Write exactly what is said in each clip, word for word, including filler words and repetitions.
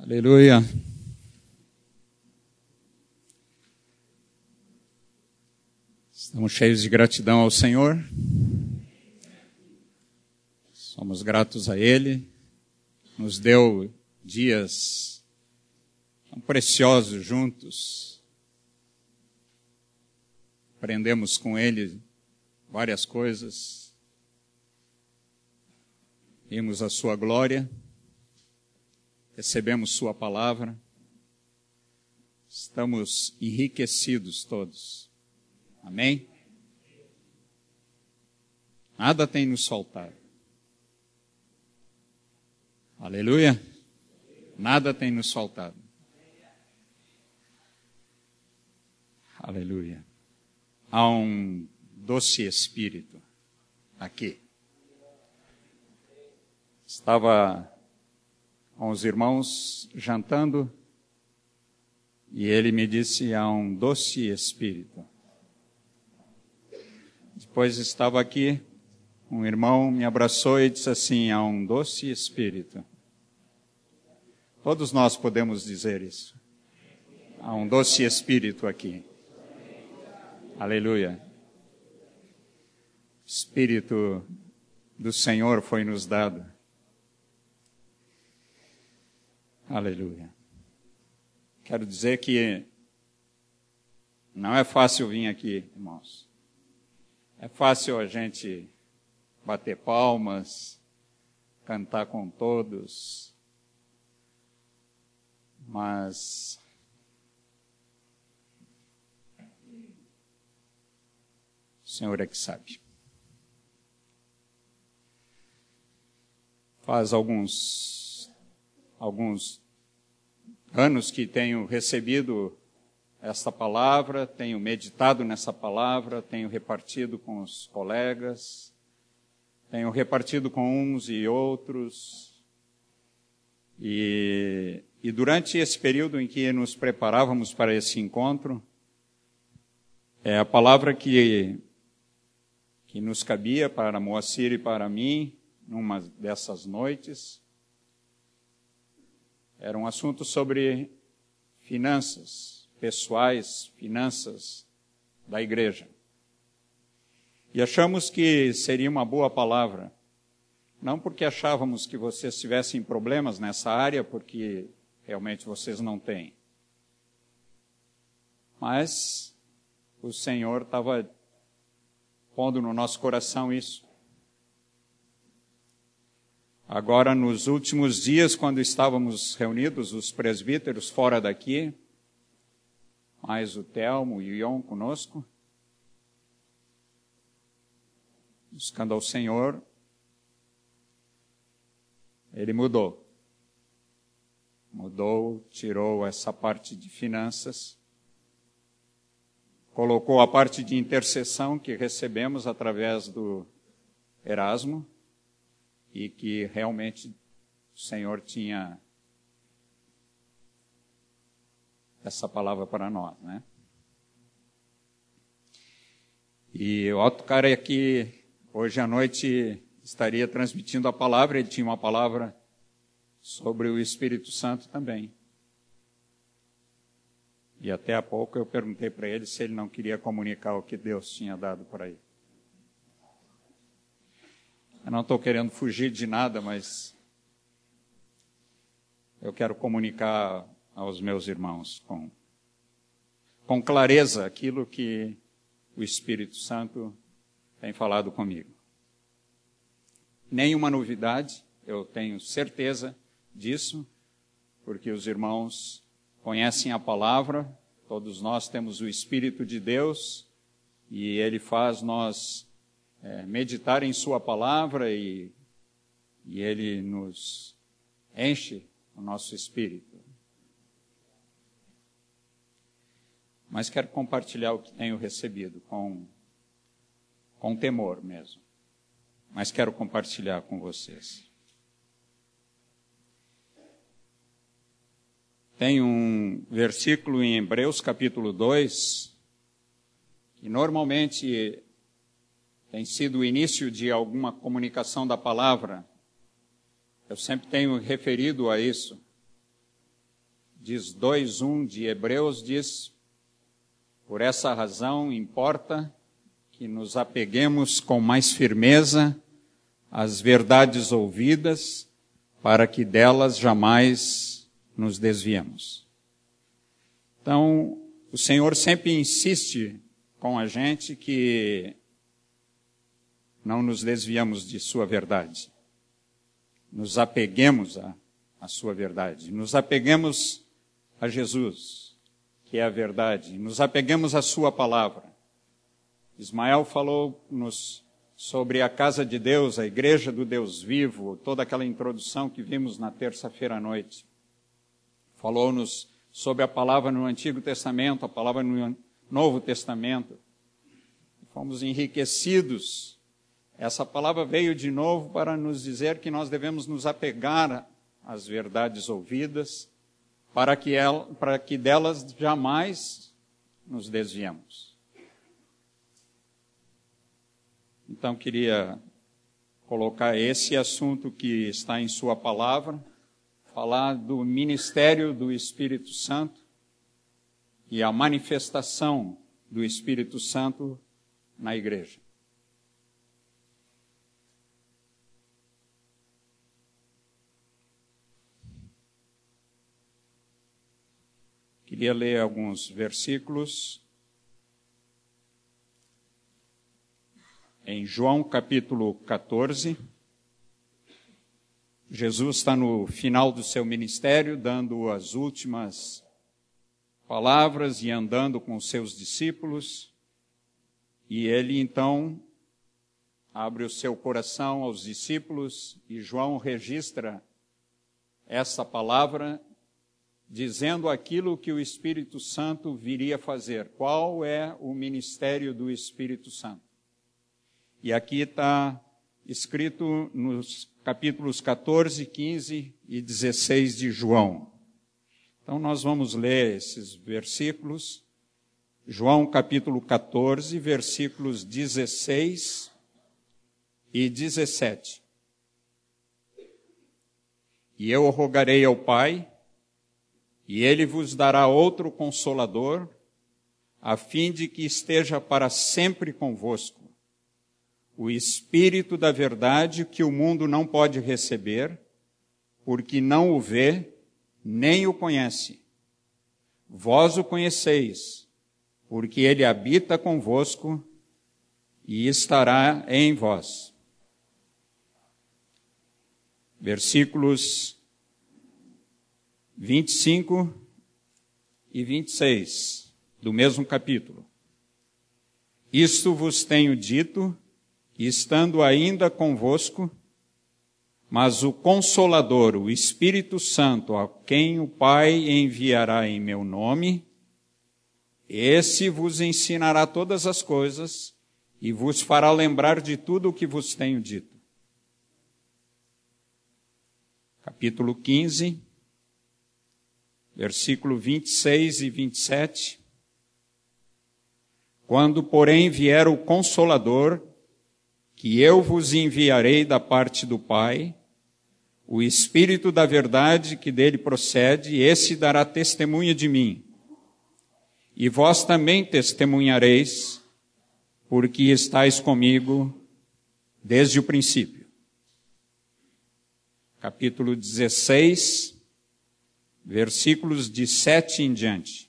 Aleluia. Estamos cheios de gratidão ao Senhor. Somos gratos a Ele. Nos deu dias tão preciosos juntos. Aprendemos com Ele várias coisas. Vimos a Sua glória. Recebemos Sua palavra. Estamos enriquecidos todos. Amém? Nada tem nos faltado. Aleluia? Nada tem nos faltado. Aleluia. Há um doce espírito aqui. Estava com os irmãos jantando e ele me disse: há um doce espírito. Depois estava aqui, um irmão me abraçou e disse assim: há um doce espírito. Todos nós podemos dizer isso. Há um doce espírito aqui. Aleluia. O Espírito do Senhor foi nos dado. Aleluia. Quero dizer que não é fácil vir aqui, irmãos. É fácil a gente bater palmas, cantar com todos, mas o Senhor é que sabe. Faz alguns alguns anos que tenho recebido esta palavra, tenho meditado nessa palavra, tenho repartido com os colegas, tenho repartido com uns e outros. E, e durante esse período em que nos preparávamos para esse encontro, é a palavra que, que nos cabia para Moacir e para mim, numa dessas noites, era um assunto sobre finanças pessoais, finanças da igreja. E achamos que seria uma boa palavra, não porque achávamos que vocês tivessem problemas nessa área, porque realmente vocês não têm, mas o Senhor estava pondo no nosso coração isso. Agora, nos últimos dias, quando estávamos reunidos, os presbíteros fora daqui, mais o Telmo e o Ion conosco, buscando ao Senhor, Ele mudou. Mudou, tirou essa parte de finanças, colocou a parte de intercessão que recebemos através do Erasmo, e que realmente o Senhor tinha essa palavra para nós, né? E o outro cara aqui, hoje à noite, estaria transmitindo a palavra, ele tinha uma palavra sobre o Espírito Santo também. E até há pouco eu perguntei para ele se ele não queria comunicar o que Deus tinha dado para ele. Eu não estou querendo fugir de nada, mas eu quero comunicar aos meus irmãos com, com clareza aquilo que o Espírito Santo tem falado comigo. Nenhuma novidade, eu tenho certeza disso, porque os irmãos conhecem a palavra, todos nós temos o Espírito de Deus e Ele faz nós É, meditar em Sua palavra e, e Ele nos enche o nosso espírito. Mas quero compartilhar o que tenho recebido com, com temor mesmo. Mas quero compartilhar com vocês. Tem um versículo em Hebreus capítulo dois, que normalmente tem sido o início de alguma comunicação da palavra. Eu sempre tenho referido a isso. diz dois um de Hebreus, diz: por essa razão importa que nos apeguemos com mais firmeza às verdades ouvidas, para que delas jamais nos desviemos. Então, o Senhor sempre insiste com a gente que não nos desviamos de sua verdade. Nos apeguemos à, à sua verdade. Nos apeguemos a Jesus, que é a verdade. Nos apeguemos à sua palavra. Ismael falou-nos sobre a casa de Deus, a igreja do Deus vivo, toda aquela introdução que vimos na terça-feira à noite. Falou-nos sobre a palavra no Antigo Testamento, a palavra no Novo Testamento. Fomos enriquecidos. Essa palavra veio de novo para nos dizer que nós devemos nos apegar às verdades ouvidas, para que, ela, para que delas jamais nos desviemos. Então, queria colocar esse assunto que está em sua palavra, falar do ministério do Espírito Santo e a manifestação do Espírito Santo na igreja. Queria ler alguns versículos. Em João capítulo quatorze, Jesus está no final do seu ministério, dando as últimas palavras e andando com os seus discípulos. E ele então abre o seu coração aos discípulos e João registra essa palavra dizendo aquilo que o Espírito Santo viria fazer. Qual é o ministério do Espírito Santo? E aqui está escrito nos capítulos catorze, quinze e dezesseis de João. Então nós vamos ler esses versículos. João capítulo catorze, versículos dezesseis e dezessete. E eu rogarei ao Pai, e ele vos dará outro Consolador, a fim de que esteja para sempre convosco. O Espírito da verdade que o mundo não pode receber, porque não o vê, nem o conhece. Vós o conheceis, porque ele habita convosco e estará em vós. Versículos vinte e cinco e vinte e seis, do mesmo capítulo. Isto vos tenho dito, estando ainda convosco, mas o Consolador, o Espírito Santo, a quem o Pai enviará em meu nome, esse vos ensinará todas as coisas e vos fará lembrar de tudo o que vos tenho dito. Capítulo quinze, versículo vinte e seis e vinte e sete. Quando, porém, vier o Consolador, que eu vos enviarei da parte do Pai, o Espírito da verdade que dele procede, esse dará testemunha de mim. E vós também testemunhareis, porque estáis comigo desde o princípio. Capítulo dezesseis, versículos de sete em diante.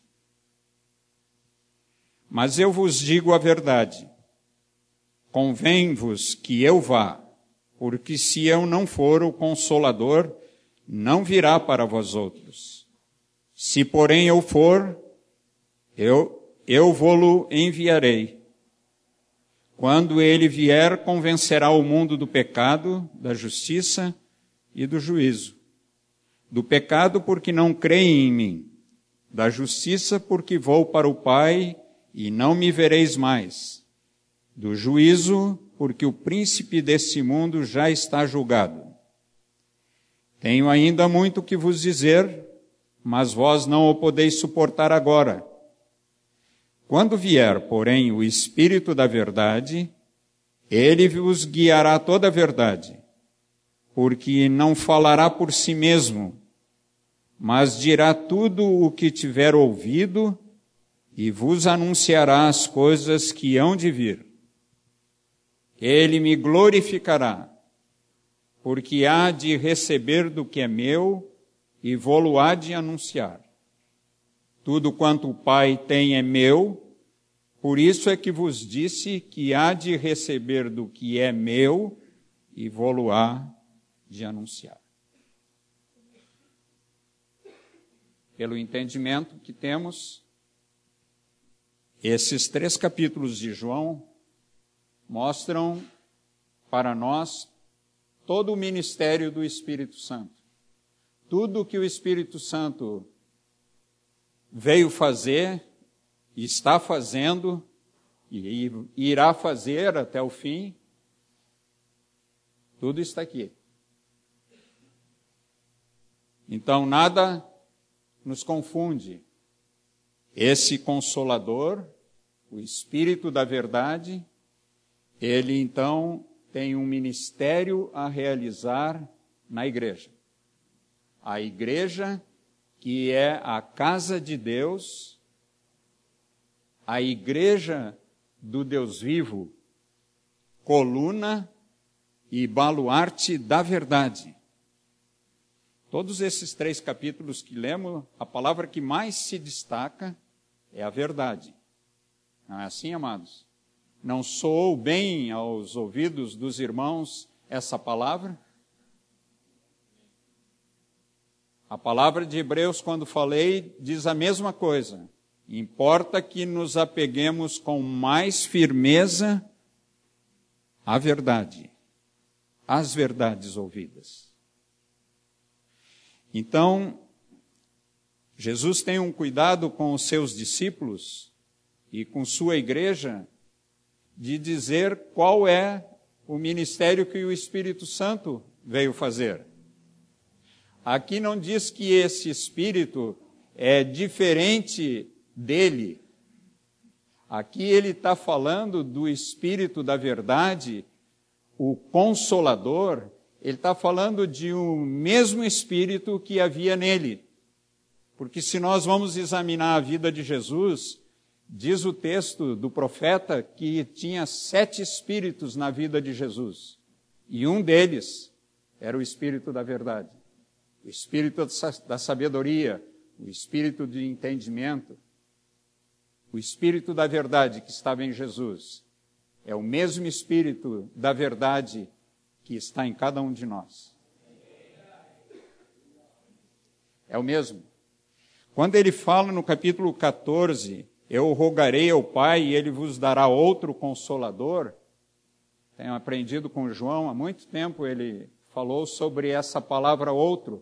Mas eu vos digo a verdade. Convém-vos que eu vá, porque se eu não for, o Consolador não virá para vós outros. Se, porém, eu for, eu, eu vô-lo enviarei. Quando ele vier, convencerá o mundo do pecado, da justiça e do juízo. Do pecado, porque não creem em mim. Da justiça, porque vou para o Pai e não me vereis mais. Do juízo, porque o príncipe desse mundo já está julgado. Tenho ainda muito que vos dizer, mas vós não o podeis suportar agora. Quando vier, porém, o Espírito da verdade, ele vos guiará toda a verdade, porque não falará por si mesmo, mas dirá tudo o que tiver ouvido e vos anunciará as coisas que hão de vir. Ele me glorificará, porque há de receber do que é meu e vô-lo há de anunciar. Tudo quanto o Pai tem é meu, por isso é que vos disse que há de receber do que é meu e vô-lo há de anunciar. Pelo entendimento que temos, esses três capítulos de João mostram para nós todo o ministério do Espírito Santo. Tudo que o Espírito Santo veio fazer, está fazendo e irá fazer até o fim, tudo está aqui. Então, nada nos confunde. Esse Consolador, o Espírito da Verdade, ele então tem um ministério a realizar na igreja. A igreja, que é a casa de Deus, a igreja do Deus vivo, coluna e baluarte da verdade. Todos esses três capítulos que lemos, a palavra que mais se destaca é a verdade. Não é assim, amados? Não soou bem aos ouvidos dos irmãos essa palavra? A palavra de Hebreus, quando falei, diz a mesma coisa. Importa que nos apeguemos com mais firmeza à verdade, às verdades ouvidas. Então, Jesus tem um cuidado com os seus discípulos e com sua igreja de dizer qual é o ministério que o Espírito Santo veio fazer. Aqui não diz que esse Espírito é diferente dele. Aqui ele está falando do Espírito da verdade, o Consolador. Ele está falando de um mesmo Espírito que havia nele. Porque se nós vamos examinar a vida de Jesus, diz o texto do profeta que tinha sete Espíritos na vida de Jesus. E um deles era o Espírito da verdade. O Espírito da sabedoria, o Espírito de entendimento, o Espírito da verdade que estava em Jesus. É o mesmo Espírito da verdade que está em cada um de nós. É o mesmo. Quando ele fala no capítulo catorze, eu rogarei ao Pai e ele vos dará outro Consolador. Tenho aprendido com João, há muito tempo ele falou sobre essa palavra outro.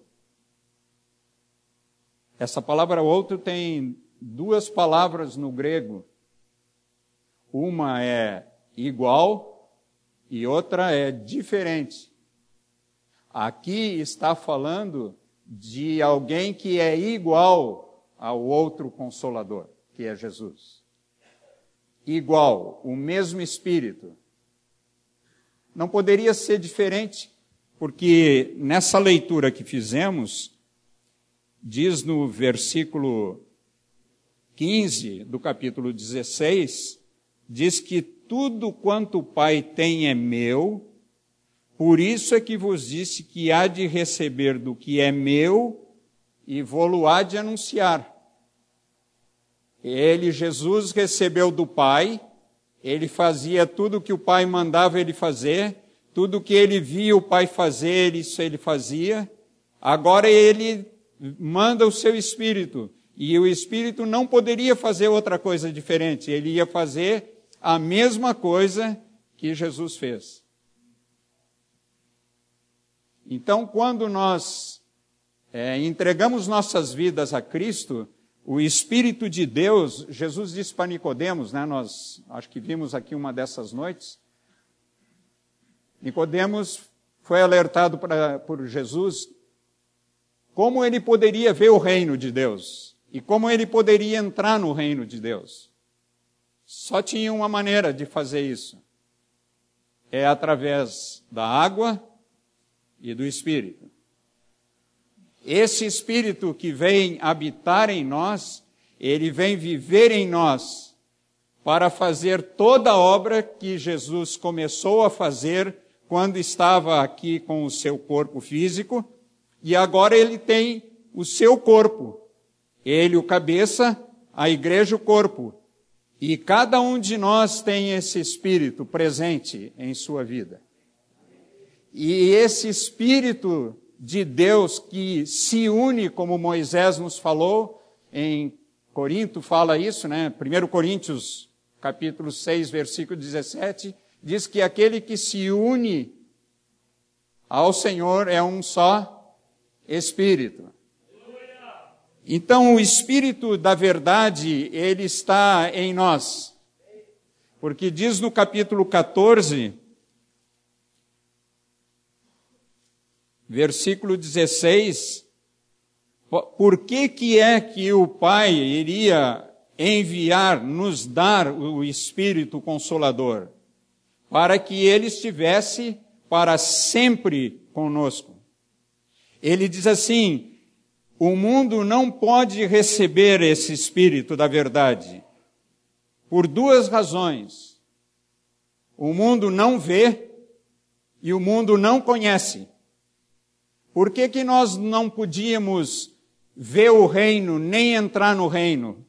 Essa palavra outro tem duas palavras no grego. Uma é igual e outra é diferente. Aqui está falando de alguém que é igual ao outro Consolador, que é Jesus. Igual, o mesmo Espírito. Não poderia ser diferente, porque nessa leitura que fizemos, diz no versículo quinze do capítulo dezesseis, diz que tudo quanto o Pai tem é meu, por isso é que vos disse que há de receber do que é meu e vô-lo há de anunciar. Ele, Jesus, recebeu do Pai, ele fazia tudo o que o Pai mandava ele fazer, tudo o que ele via o Pai fazer, isso ele fazia. Agora ele manda o seu Espírito, e o Espírito não poderia fazer outra coisa diferente, ele ia fazer a mesma coisa que Jesus fez. Então, quando nós é, entregamos nossas vidas a Cristo, o Espírito de Deus, Jesus disse para Nicodemos, né, nós acho que vimos aqui uma dessas noites, Nicodemos foi alertado pra, por Jesus como ele poderia ver o reino de Deus e como ele poderia entrar no reino de Deus. Só tinha uma maneira de fazer isso. É através da água e do Espírito. Esse Espírito que vem habitar em nós, ele vem viver em nós para fazer toda a obra que Jesus começou a fazer quando estava aqui com o seu corpo físico, e agora ele tem o seu corpo. Ele, o cabeça, a igreja, o corpo. E cada um de nós tem esse Espírito presente em sua vida. E esse Espírito de Deus que se une, como Moisés nos falou, em Corinto fala isso, né? primeiro Coríntios, capítulo seis, versículo dezessete, diz que aquele que se une ao Senhor é um só Espírito. Então, o Espírito da verdade, ele está em nós. Porque diz no capítulo quatorze, versículo dezesseis, por que que é que o Pai iria enviar, nos dar o Espírito Consolador? Para que ele estivesse para sempre conosco. Ele diz assim, o mundo não pode receber esse Espírito da verdade, por duas razões. O mundo não vê e o mundo não conhece. Por que que nós não podíamos ver o reino, nem entrar no reino?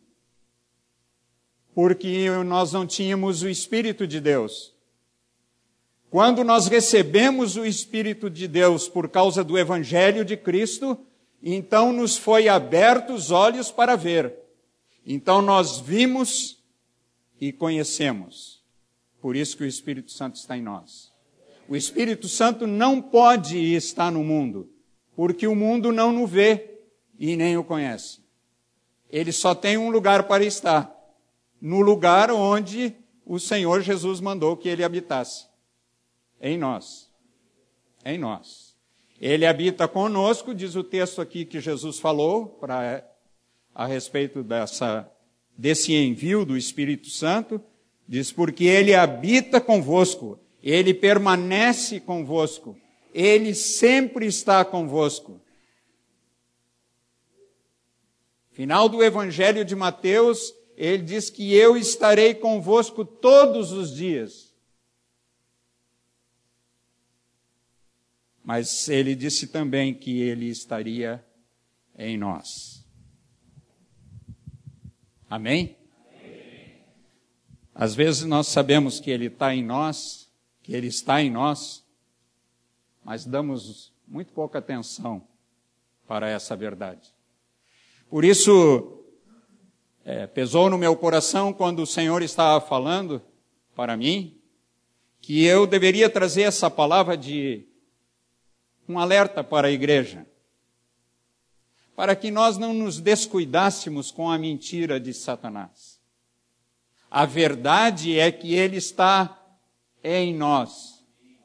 Porque nós não tínhamos o Espírito de Deus. Quando nós recebemos o Espírito de Deus por causa do Evangelho de Cristo, então nos foi aberto os olhos para ver. Então nós vimos e conhecemos. Por isso que o Espírito Santo está em nós. O Espírito Santo não pode estar no mundo, porque o mundo não o vê e nem o conhece. Ele só tem um lugar para estar, no lugar onde o Senhor Jesus mandou que ele habitasse. Em nós. Em nós. Ele habita conosco, diz o texto aqui que Jesus falou pra, a respeito dessa, desse envio do Espírito Santo. Diz, porque ele habita convosco, ele permanece convosco, ele sempre está convosco. Final do Evangelho de Mateus, ele diz que eu estarei convosco todos os dias. Mas ele disse também que ele estaria em nós. Amém? Amém? Às vezes nós sabemos que ele está em nós, que ele está em nós, mas damos muito pouca atenção para essa verdade. Por isso, é, pesou no meu coração quando o Senhor estava falando para mim, que eu deveria trazer essa palavra de um alerta para a igreja, para que nós não nos descuidássemos com a mentira de Satanás. A verdade é que ele está em nós.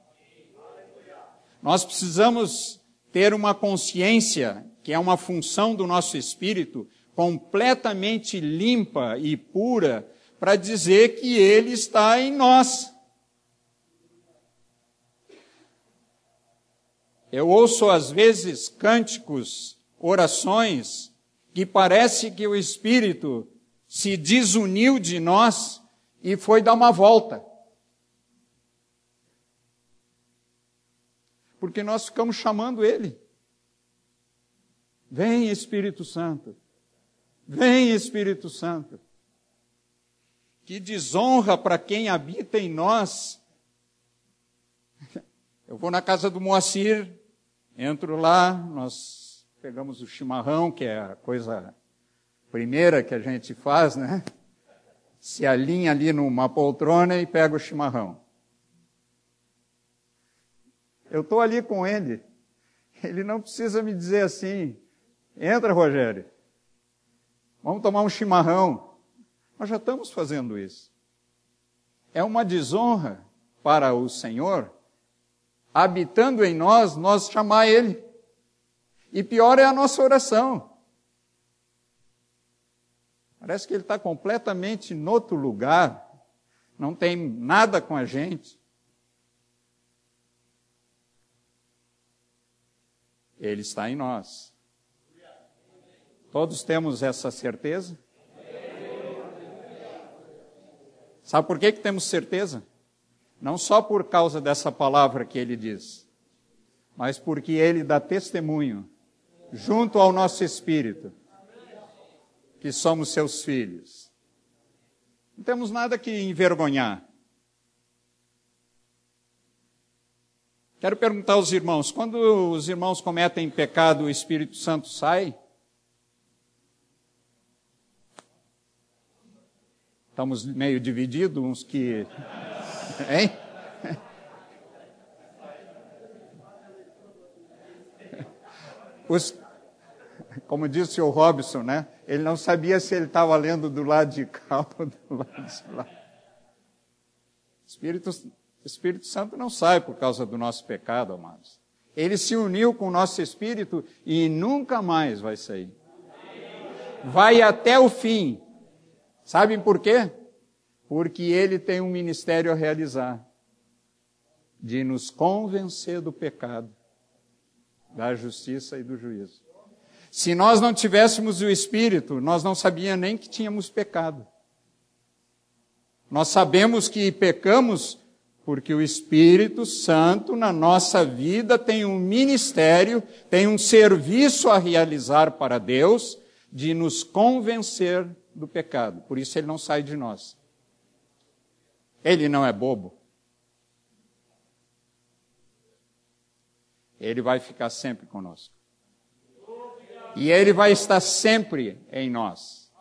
Nós precisamos ter uma consciência, que é uma função do nosso espírito, completamente limpa e pura, para dizer que ele está em nós. Eu ouço às vezes cânticos, orações, que parece que o Espírito se desuniu de nós e foi dar uma volta. Porque nós ficamos chamando Ele. Vem Espírito Santo. Vem Espírito Santo. Que desonra para quem habita em nós. Eu vou na casa do Moacir, entro lá, nós pegamos o chimarrão, que é a coisa primeira que a gente faz, né? Se alinha ali numa poltrona e pega o chimarrão. Eu estou ali com ele. Ele não precisa me dizer assim, entra, Rogério, vamos tomar um chimarrão. Nós já estamos fazendo isso. É uma desonra para o Senhor, habitando em nós, nós chamar Ele. E pior é a nossa oração. Parece que Ele está completamente em outro lugar, não tem nada com a gente. Ele está em nós. Todos temos essa certeza? Sabe por que que temos certeza? Não só por causa dessa palavra que ele diz, mas porque ele dá testemunho, junto ao nosso espírito, que somos seus filhos. Não temos nada que envergonhar. Quero perguntar aos irmãos, quando os irmãos cometem pecado, o Espírito Santo sai? Estamos meio divididos, uns que... Hein? Os... Como disse o Robson, né? Ele não sabia se ele estava lendo do lado de cá ou do lado de lá. Espírito, Espírito Santo não sai por causa do nosso pecado, amados. Ele se uniu com o nosso espírito e nunca mais vai sair. Vai até o fim. Sabem por quê? Porque ele tem um ministério a realizar, de nos convencer do pecado, da justiça e do juízo. Se nós não tivéssemos o Espírito, nós não sabíamos nem que tínhamos pecado. Nós sabemos que pecamos porque o Espírito Santo na nossa vida tem um ministério, tem um serviço a realizar para Deus, de nos convencer do pecado. Por isso ele não sai de nós. Ele não é bobo. Ele vai ficar sempre conosco. E ele vai estar sempre em nós.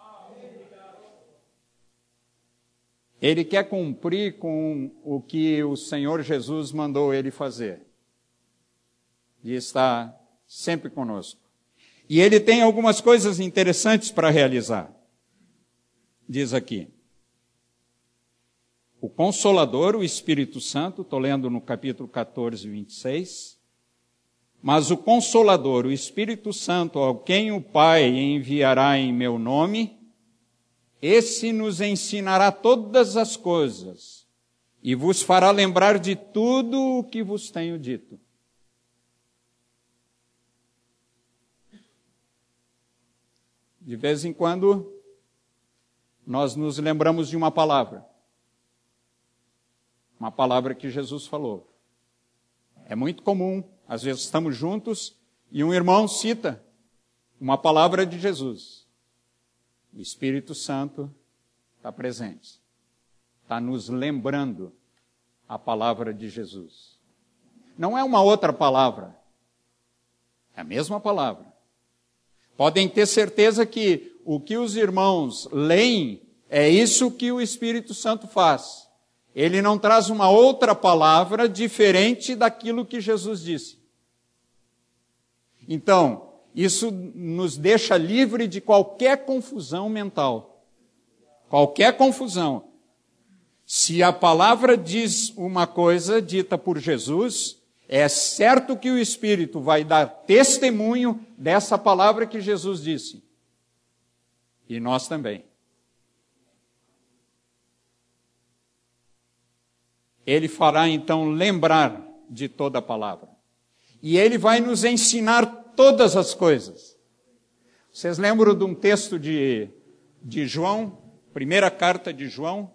Ele quer cumprir com o que o Senhor Jesus mandou ele fazer. De estar sempre conosco. E ele tem algumas coisas interessantes para realizar. Diz aqui. O Consolador, o Espírito Santo, estou lendo no capítulo catorze, vinte e seis. Mas o Consolador, o Espírito Santo, ao quem o Pai enviará em meu nome, esse nos ensinará todas as coisas e vos fará lembrar de tudo o que vos tenho dito. De vez em quando, nós nos lembramos de uma palavra. Uma palavra que Jesus falou. É muito comum, às vezes estamos juntos e um irmão cita uma palavra de Jesus. O Espírito Santo está presente. Está nos lembrando a palavra de Jesus. Não é uma outra palavra. É a mesma palavra. Podem ter certeza que o que os irmãos leem é isso que o Espírito Santo faz. Ele não traz uma outra palavra diferente daquilo que Jesus disse. Então, isso nos deixa livre de qualquer confusão mental. Qualquer confusão. Se a palavra diz uma coisa dita por Jesus, é certo que o Espírito vai dar testemunho dessa palavra que Jesus disse. E nós também. Ele fará então lembrar de toda a palavra. E ele vai nos ensinar todas as coisas. Vocês lembram de um texto de, de João? Primeira carta de João?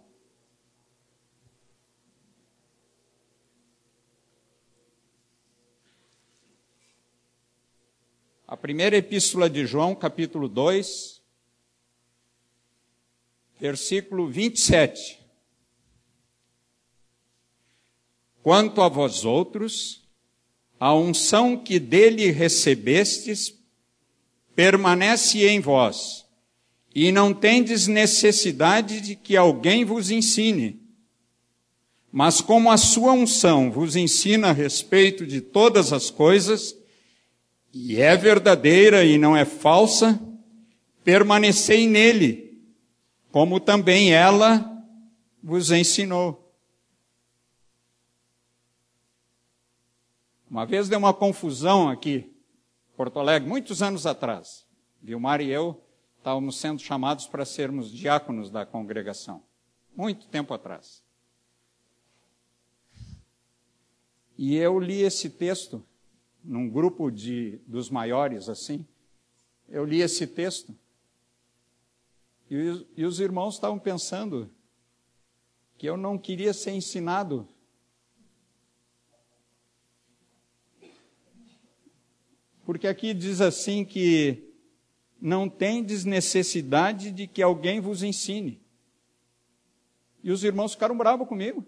A primeira epístola de João, capítulo dois, versículo vinte e sete. Quanto a vós outros, a unção que dele recebestes permanece em vós, e não tendes necessidade de que alguém vos ensine. Mas como a sua unção vos ensina a respeito de todas as coisas, e é verdadeira e não é falsa, permanecei nele, como também ela vos ensinou. Uma vez deu uma confusão aqui, em Porto Alegre, muitos anos atrás. Vilmar e eu estávamos sendo chamados para sermos diáconos da congregação. Muito tempo atrás. E eu li esse texto num grupo de, dos maiores, assim, eu li esse texto e os, e os irmãos estavam pensando que eu não queria ser ensinado. Porque aqui diz assim que não tendes necessidade de que alguém vos ensine. E os irmãos ficaram bravos comigo.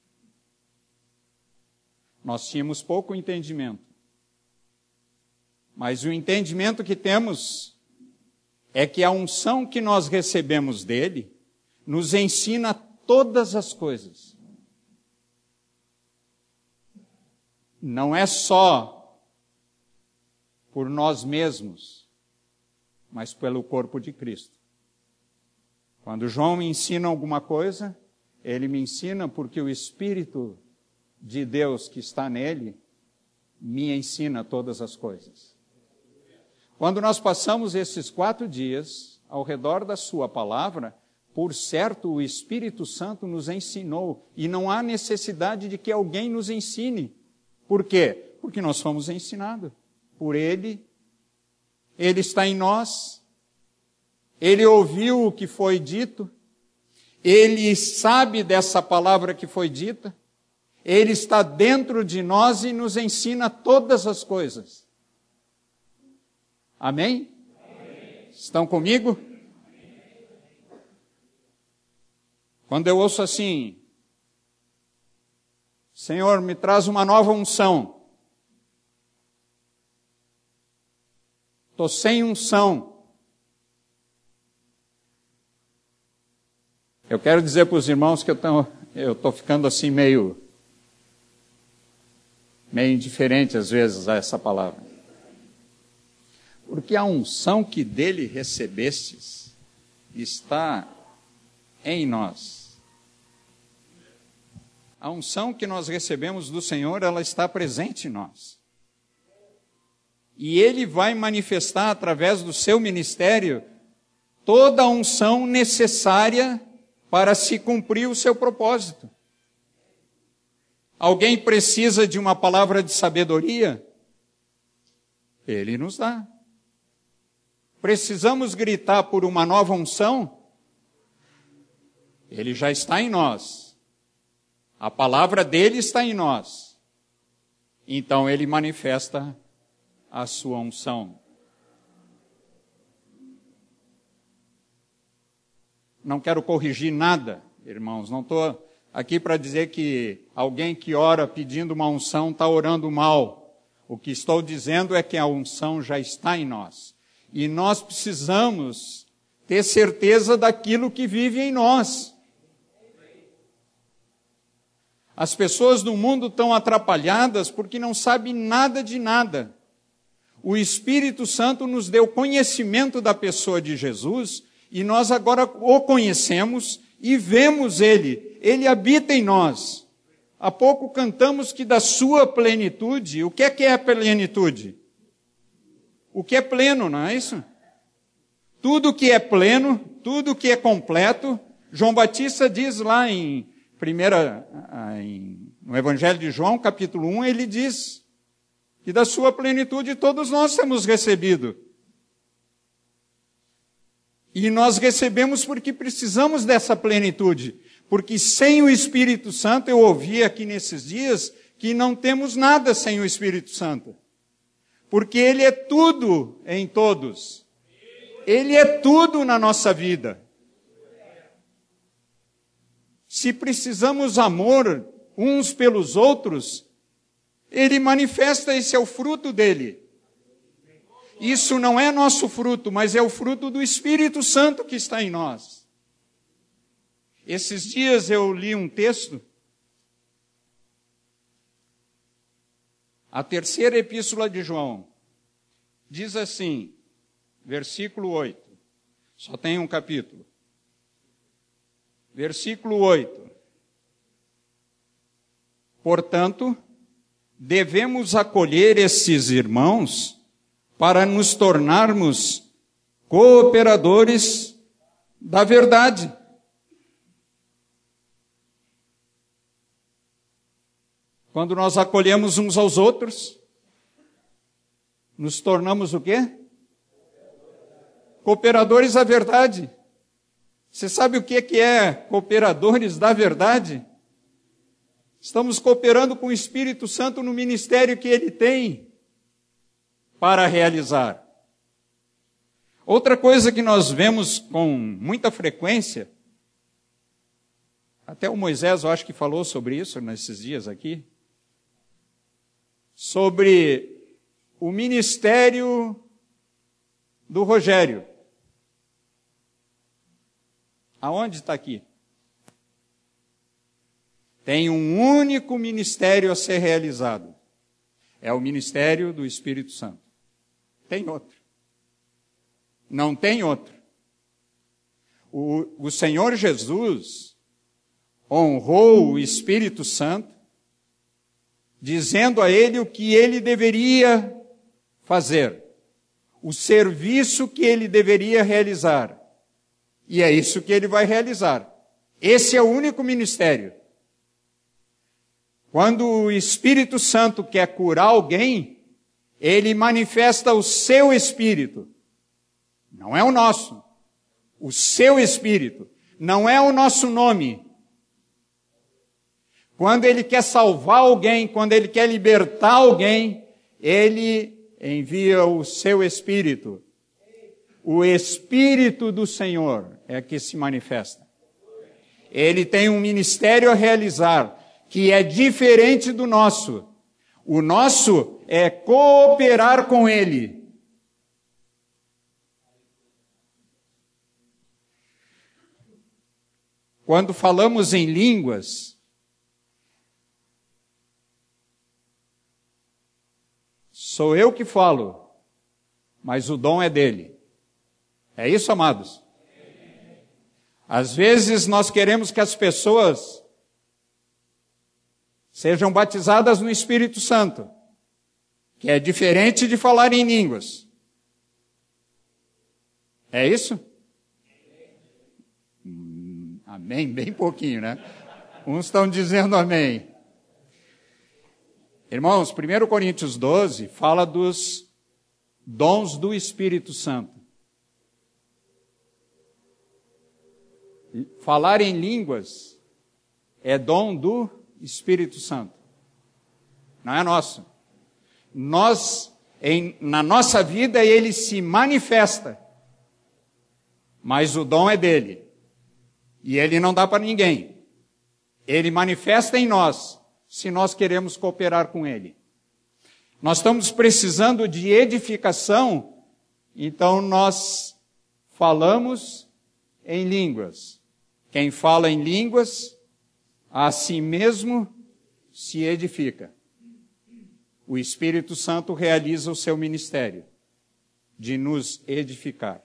Nós tínhamos pouco entendimento. Mas o entendimento que temos é que a unção que nós recebemos dele nos ensina todas as coisas. Não é só por nós mesmos, mas pelo corpo de Cristo. Quando João me ensina alguma coisa, ele me ensina porque o Espírito de Deus que está nele me ensina todas as coisas. Quando nós passamos esses quatro dias ao redor da sua palavra, por certo, o Espírito Santo nos ensinou e não há necessidade de que alguém nos ensine. Por quê? Porque nós fomos ensinados por ele. Ele está em nós, ele ouviu o que foi dito, ele sabe dessa palavra que foi dita, ele está dentro de nós e nos ensina todas as coisas. Amém? Amém. Estão comigo? Quando eu ouço assim, Senhor, me traz uma nova unção. Estou sem unção. Eu quero dizer para os irmãos que eu estou ficando assim meio, meio indiferente às vezes a essa palavra. Porque a unção que dele recebestes está em nós. A unção que nós recebemos do Senhor, ela está presente em nós. E ele vai manifestar através do seu ministério toda a unção necessária para se cumprir o seu propósito. Alguém precisa de uma palavra de sabedoria? Ele nos dá. Precisamos gritar por uma nova unção? Ele já está em nós. A palavra dele está em nós. Então ele manifesta a sua unção. Não quero corrigir nada, irmãos. Não estou aqui para dizer que alguém que ora pedindo uma unção está orando mal. O que estou dizendo é que a unção já está em nós. E nós precisamos ter certeza daquilo que vive em nós. As pessoas do mundo estão atrapalhadas porque não sabem nada de nada. O Espírito Santo nos deu conhecimento da pessoa de Jesus e nós agora o conhecemos e vemos Ele. Ele habita em nós. Há pouco cantamos que da sua plenitude, o que é que é a plenitude? O que é pleno, não é isso? Tudo que é pleno, tudo que é completo. João Batista diz lá em primeira, em, no Evangelho de João, capítulo um, ele diz que da sua plenitude todos nós temos recebido. E nós recebemos porque precisamos dessa plenitude. Porque sem o Espírito Santo, eu ouvi aqui nesses dias, que não temos nada sem o Espírito Santo. Porque Ele é tudo em todos. Ele é tudo na nossa vida. Se precisamos amor uns pelos outros, Ele manifesta, esse é o fruto dele. Isso não é nosso fruto, mas é o fruto do Espírito Santo que está em nós. Esses dias eu li um texto, a terceira epístola de João, diz assim, versículo oito, só tem um capítulo. Versículo oito. Portanto, devemos acolher esses irmãos para nos tornarmos cooperadores da verdade. Quando nós acolhemos uns aos outros, nos tornamos o quê? cooperadores da verdade. Você sabe o que é cooperadores da verdade? Estamos cooperando com o Espírito Santo no ministério que ele tem para realizar. Outra coisa que nós vemos com muita frequência, até o Moisés, eu acho que falou sobre isso nesses dias aqui, sobre o ministério do Rogério. Aonde está aqui? Tem um único ministério a ser realizado. É o ministério do Espírito Santo. Tem outro. Não tem outro. O, o Senhor Jesus honrou o Espírito Santo, dizendo a ele o que ele deveria fazer, o serviço que ele deveria realizar. E é isso que ele vai realizar. Esse é o único ministério. Quando o Espírito Santo quer curar alguém, ele manifesta o seu Espírito. Não é o nosso. O seu Espírito. Não é o nosso nome. Quando ele quer salvar alguém, quando ele quer libertar alguém, ele envia o seu Espírito. O Espírito do Senhor é que se manifesta. Ele tem um ministério a realizar, que é diferente do nosso. O nosso é cooperar com ele. Quando falamos em línguas, sou eu que falo, mas o dom é dele. É isso, amados? Às vezes nós queremos que as pessoas sejam batizadas no Espírito Santo, que é diferente de falar em línguas. É isso? Hum, amém? Bem pouquinho, né? Uns estão dizendo amém. Irmãos, primeiro Coríntios doze fala dos dons do Espírito Santo. Falar em línguas é dom do Espírito Santo. Não é nosso. Nós, em, na nossa vida, ele se manifesta. Mas o dom é dele. E ele não dá para ninguém. Ele manifesta em nós, se nós queremos cooperar com ele. Nós estamos precisando de edificação, então nós falamos em línguas. Quem fala em línguas, a si mesmo se edifica. O Espírito Santo realiza o seu ministério de nos edificar.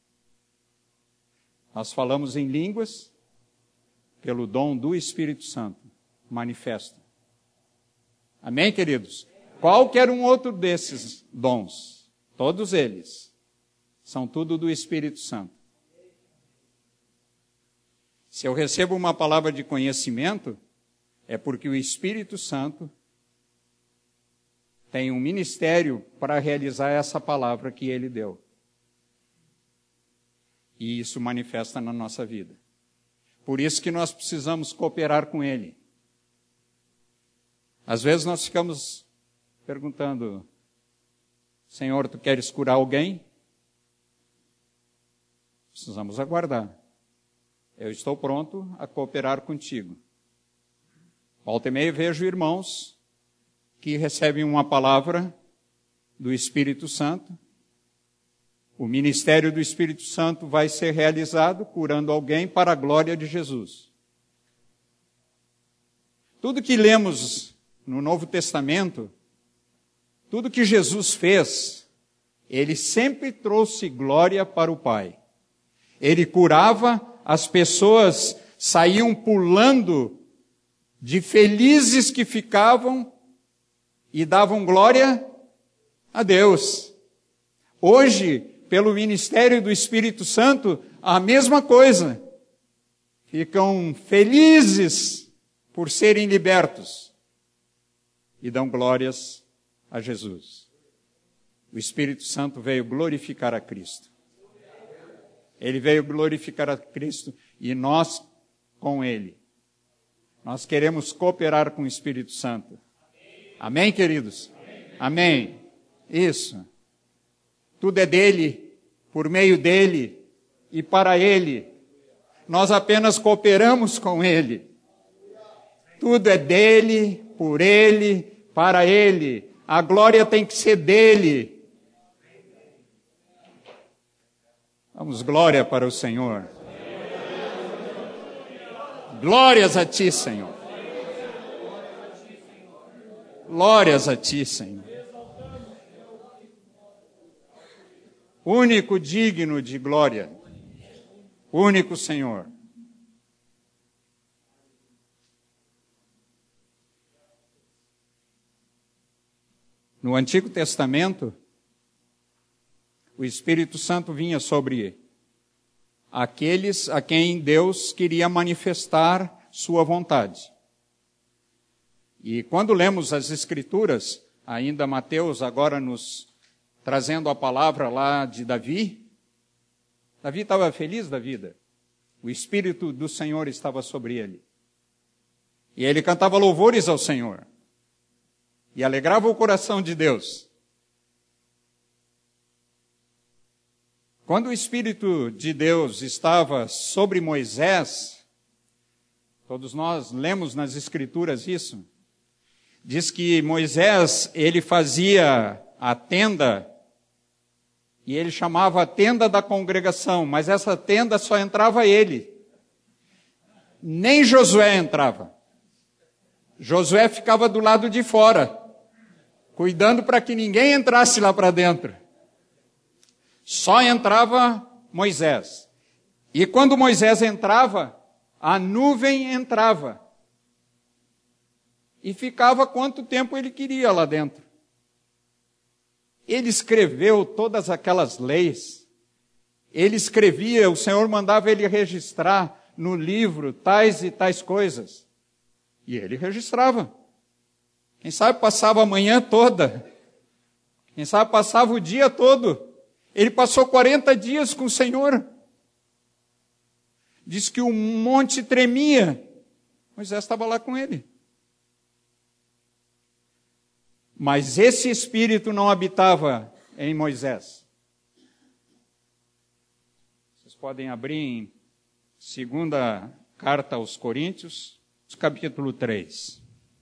Nós falamos em línguas pelo dom do Espírito Santo manifesto. Amém, queridos? Qualquer um outro desses dons, todos eles, são tudo do Espírito Santo. Se eu recebo uma palavra de conhecimento, é porque o Espírito Santo tem um ministério para realizar essa palavra que ele deu. E isso manifesta na nossa vida. Por isso que nós precisamos cooperar com ele. Às vezes nós ficamos perguntando, Senhor, tu queres curar alguém? Precisamos aguardar. Eu estou pronto a cooperar contigo. Volta e meia vejo irmãos que recebem uma palavra do Espírito Santo. O ministério do Espírito Santo vai ser realizado curando alguém para a glória de Jesus. Tudo que lemos no Novo Testamento, tudo que Jesus fez, ele sempre trouxe glória para o Pai. Ele curava, as pessoas saíam pulando de felizes que ficavam e davam glória a Deus. Hoje, pelo ministério do Espírito Santo, a mesma coisa. Ficam felizes por serem libertos e dão glórias a Jesus. O Espírito Santo veio glorificar a Cristo. Ele veio glorificar a Cristo e nós com Ele. Nós queremos cooperar com o Espírito Santo. Amém, queridos? Amém. Amém. Isso. Tudo é dele, por meio dele e para Ele. Nós apenas cooperamos com Ele. Tudo é dele, por Ele, para Ele. A glória tem que ser dele. Damos glória para o Senhor. Glórias a Ti, Senhor. Glórias a Ti, Senhor. Único digno de glória. Único Senhor. No Antigo Testamento, o Espírito Santo vinha sobre aqueles a quem Deus queria manifestar sua vontade. E quando lemos as Escrituras, ainda Mateus agora nos trazendo a palavra lá de Davi, Davi estava feliz da vida. O Espírito do Senhor estava sobre ele. E ele cantava louvores ao Senhor. E alegrava o coração de Deus. Quando o Espírito de Deus estava sobre Moisés, todos nós lemos nas Escrituras isso, diz que Moisés, ele fazia a tenda, e ele chamava a tenda da congregação, mas essa tenda só entrava ele. Nem Josué entrava. Josué ficava do lado de fora, cuidando para que ninguém entrasse lá para dentro. Só entrava Moisés. E quando Moisés entrava, a nuvem entrava. E ficava quanto tempo ele queria lá dentro. Ele escreveu todas aquelas leis. Ele escrevia, o Senhor mandava ele registrar no livro tais e tais coisas. E ele registrava. Quem sabe passava a manhã toda. Quem sabe passava o dia todo. Ele passou quarenta dias com o Senhor. Diz que o monte tremia. Moisés estava lá com ele. Mas esse Espírito não habitava em Moisés. Vocês podem abrir em segunda carta aos Coríntios, capítulo três.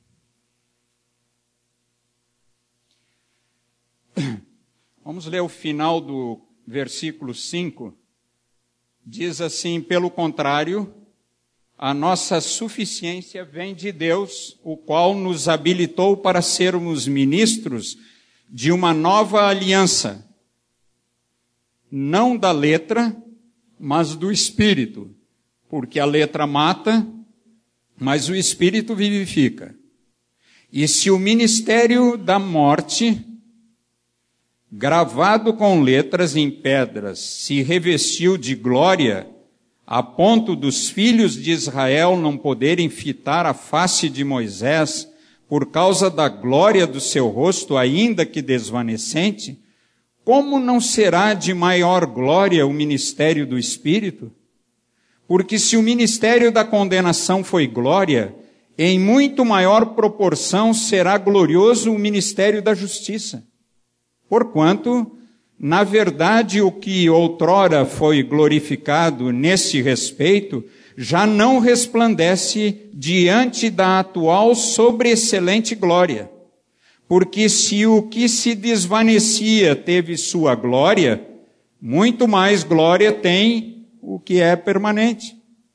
Vamos ler o final do versículo cinco. Diz assim: pelo contrário, a nossa suficiência vem de Deus, o qual nos habilitou para sermos ministros de uma nova aliança, não da letra, mas do Espírito, porque a letra mata, mas o Espírito vivifica. E se o ministério da morte, gravado com letras em pedras, se revestiu de glória, a ponto dos filhos de Israel não poderem fitar a face de Moisés por causa da glória do seu rosto, ainda que desvanecente, como não será de maior glória o ministério do Espírito? Porque se o ministério da condenação foi glória, em muito maior proporção será glorioso o ministério da justiça. Porquanto, na verdade, o que outrora foi glorificado nesse respeito, já não resplandece diante da atual sobreexcelente glória. Porque se o que se desvanecia teve sua glória, muito mais glória tem o que é permanente.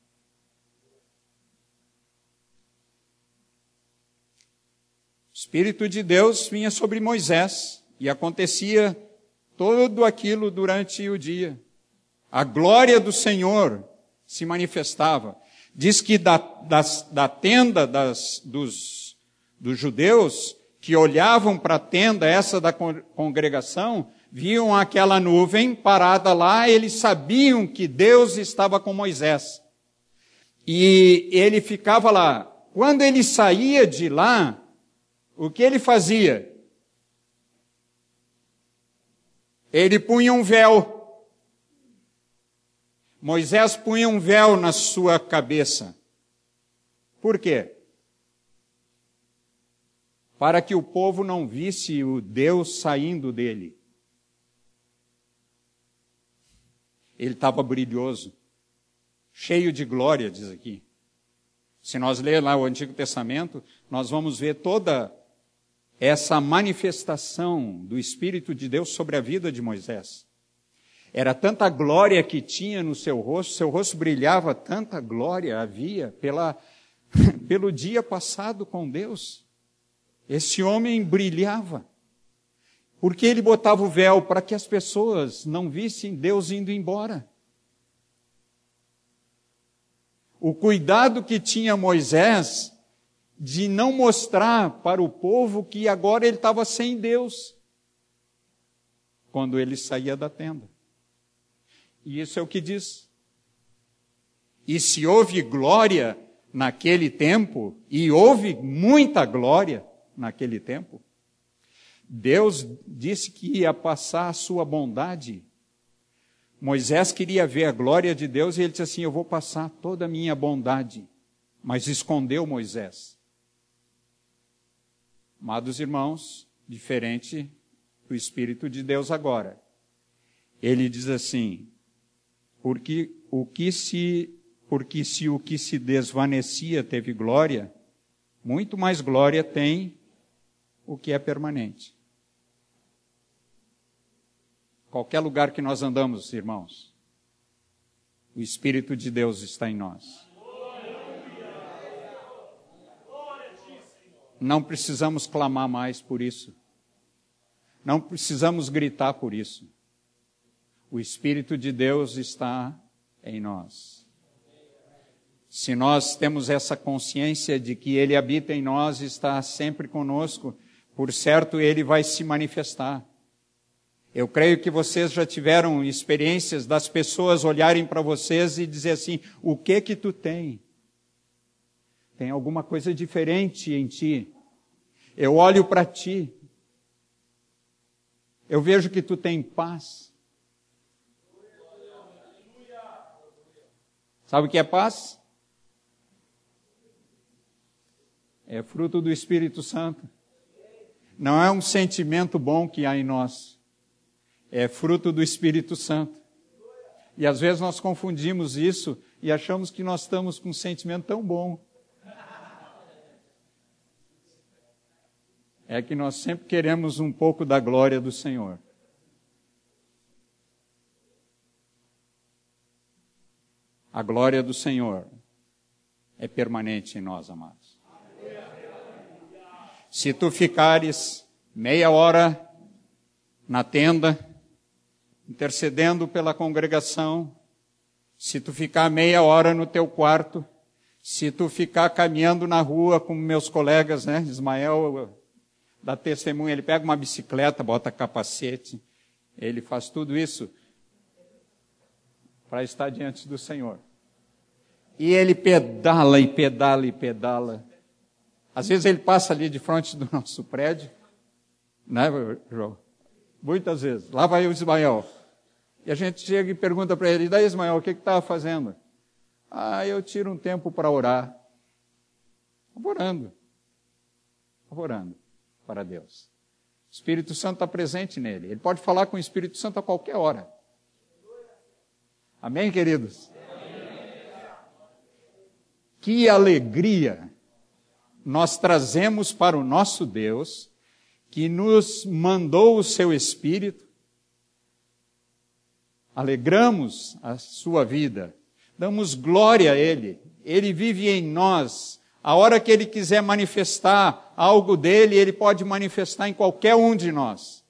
O Espírito de Deus vinha sobre Moisés e acontecia tudo aquilo durante o dia. A glória do Senhor se manifestava. Diz que da, das, da tenda das, dos, dos judeus, que olhavam para a tenda essa da congregação, viam aquela nuvem parada lá, eles sabiam que Deus estava com Moisés. E ele ficava lá. Quando ele saía de lá, o que ele fazia? Ele punha um véu. Moisés punha um véu na sua cabeça. Por quê? Para que o povo não visse o Deus saindo dele. Ele estava brilhoso, cheio de glória, diz aqui. Se nós lermos lá o Antigo Testamento, nós vamos ver toda essa manifestação do Espírito de Deus sobre a vida de Moisés. Era tanta glória que tinha no seu rosto, seu rosto brilhava, tanta glória havia pela, pelo dia passado com Deus. Esse homem brilhava. Porque ele botava o véu para que as pessoas não vissem Deus indo embora. O cuidado que tinha Moisés de não mostrar para o povo que agora ele estava sem Deus, quando ele saía da tenda. E isso é o que diz. E se houve glória naquele tempo, e houve muita glória naquele tempo, Deus disse que ia passar a sua bondade. Moisés queria ver a glória de Deus e ele disse assim, eu vou passar toda a minha bondade. Mas escondeu Moisés. Amados irmãos, diferente do Espírito de Deus agora. Ele diz assim, porque o que se, porque se o que se desvanecia teve glória, muito mais glória tem o que é permanente. Qualquer lugar que nós andamos, irmãos, o Espírito de Deus está em nós. Não precisamos clamar mais por isso. Não precisamos gritar por isso. O Espírito de Deus está em nós. Se nós temos essa consciência de que Ele habita em nós e está sempre conosco, por certo, Ele vai se manifestar. Eu creio que vocês já tiveram experiências das pessoas olharem para vocês e dizer assim, o que que tu tem? Tem alguma coisa diferente em ti. Eu olho para ti. Eu vejo que tu tem paz. Sabe o que é paz? É fruto do Espírito Santo. Não é um sentimento bom que há em nós. É fruto do Espírito Santo. E às vezes nós confundimos isso e achamos que nós estamos com um sentimento tão bom. É que nós sempre queremos um pouco da glória do Senhor. A glória do Senhor é permanente em nós, amados. Se tu ficares meia hora na tenda, intercedendo pela congregação, se tu ficar meia hora no teu quarto, se tu ficar caminhando na rua com meus colegas, né, Ismael dá testemunho, ele pega uma bicicleta, bota capacete, ele faz tudo isso para estar diante do Senhor. E ele pedala e pedala e pedala. Às vezes ele passa ali de frente do nosso prédio, né, João? Muitas vezes. Lá vai o Ismael. E a gente chega e pergunta para ele, e daí, Ismael, o que que estava fazendo? Ah, eu tiro um tempo para orar. Estava orando. Estava orando para Deus. O Espírito Santo está presente nele. Ele pode falar com o Espírito Santo a qualquer hora. Amém, queridos? Que alegria nós trazemos para o nosso Deus, que nos mandou o seu Espírito. Alegramos a sua vida, damos glória a Ele. Ele vive em nós. A hora que Ele quiser manifestar algo dele, Ele pode manifestar em qualquer um de nós.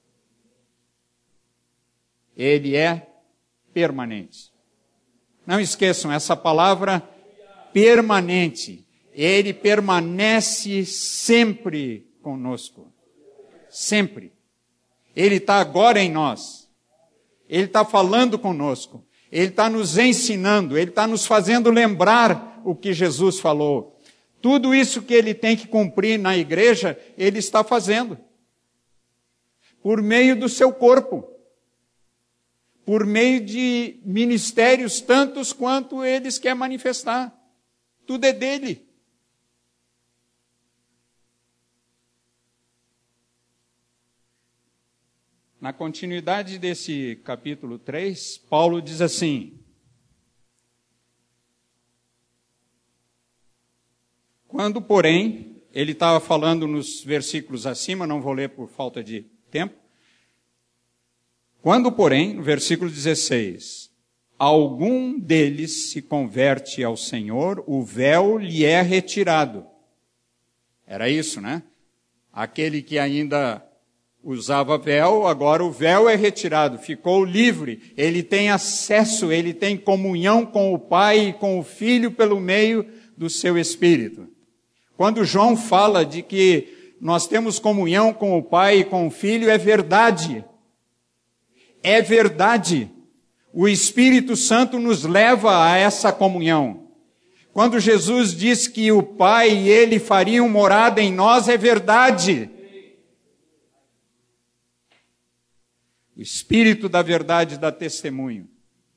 Ele é permanente. Não esqueçam essa palavra permanente. Ele permanece sempre conosco. Sempre. Ele está agora em nós. Ele está falando conosco. Ele está nos ensinando. Ele está nos fazendo lembrar o que Jesus falou. Tudo isso que Ele tem que cumprir na igreja, Ele está fazendo. Por meio do seu corpo. por meio de ministérios tantos quanto eles querem manifestar. Tudo é dele. Na continuidade desse capítulo três, Paulo diz assim: quando, porém, ele estava falando nos versículos acima, não vou ler por falta de tempo. Quando, porém, no versículo dezesseis, algum deles se converte ao Senhor, o véu lhe é retirado. Era isso, né? Aquele que ainda usava véu, agora o véu é retirado, ficou livre. Ele tem acesso, ele tem comunhão com o Pai e com o Filho pelo meio do seu Espírito. Quando João fala de que nós temos comunhão com o Pai e com o Filho, é verdade. É verdade. O Espírito Santo nos leva a essa comunhão. Quando Jesus diz que o Pai e Ele fariam morada em nós, é verdade. O Espírito da verdade dá testemunho.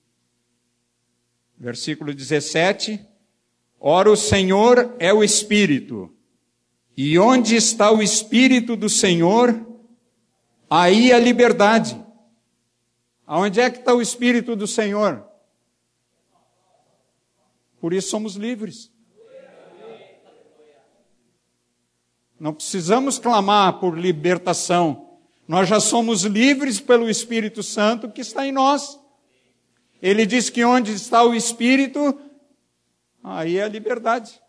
Versículo dezessete. Ora, o Senhor é o Espírito. E onde está o Espírito do Senhor, aí a liberdade. Aonde é que está o Espírito do Senhor? Por isso somos livres. Não precisamos clamar por libertação. Nós já somos livres pelo Espírito Santo que está em nós. Ele diz que onde está o Espírito, aí é a liberdade.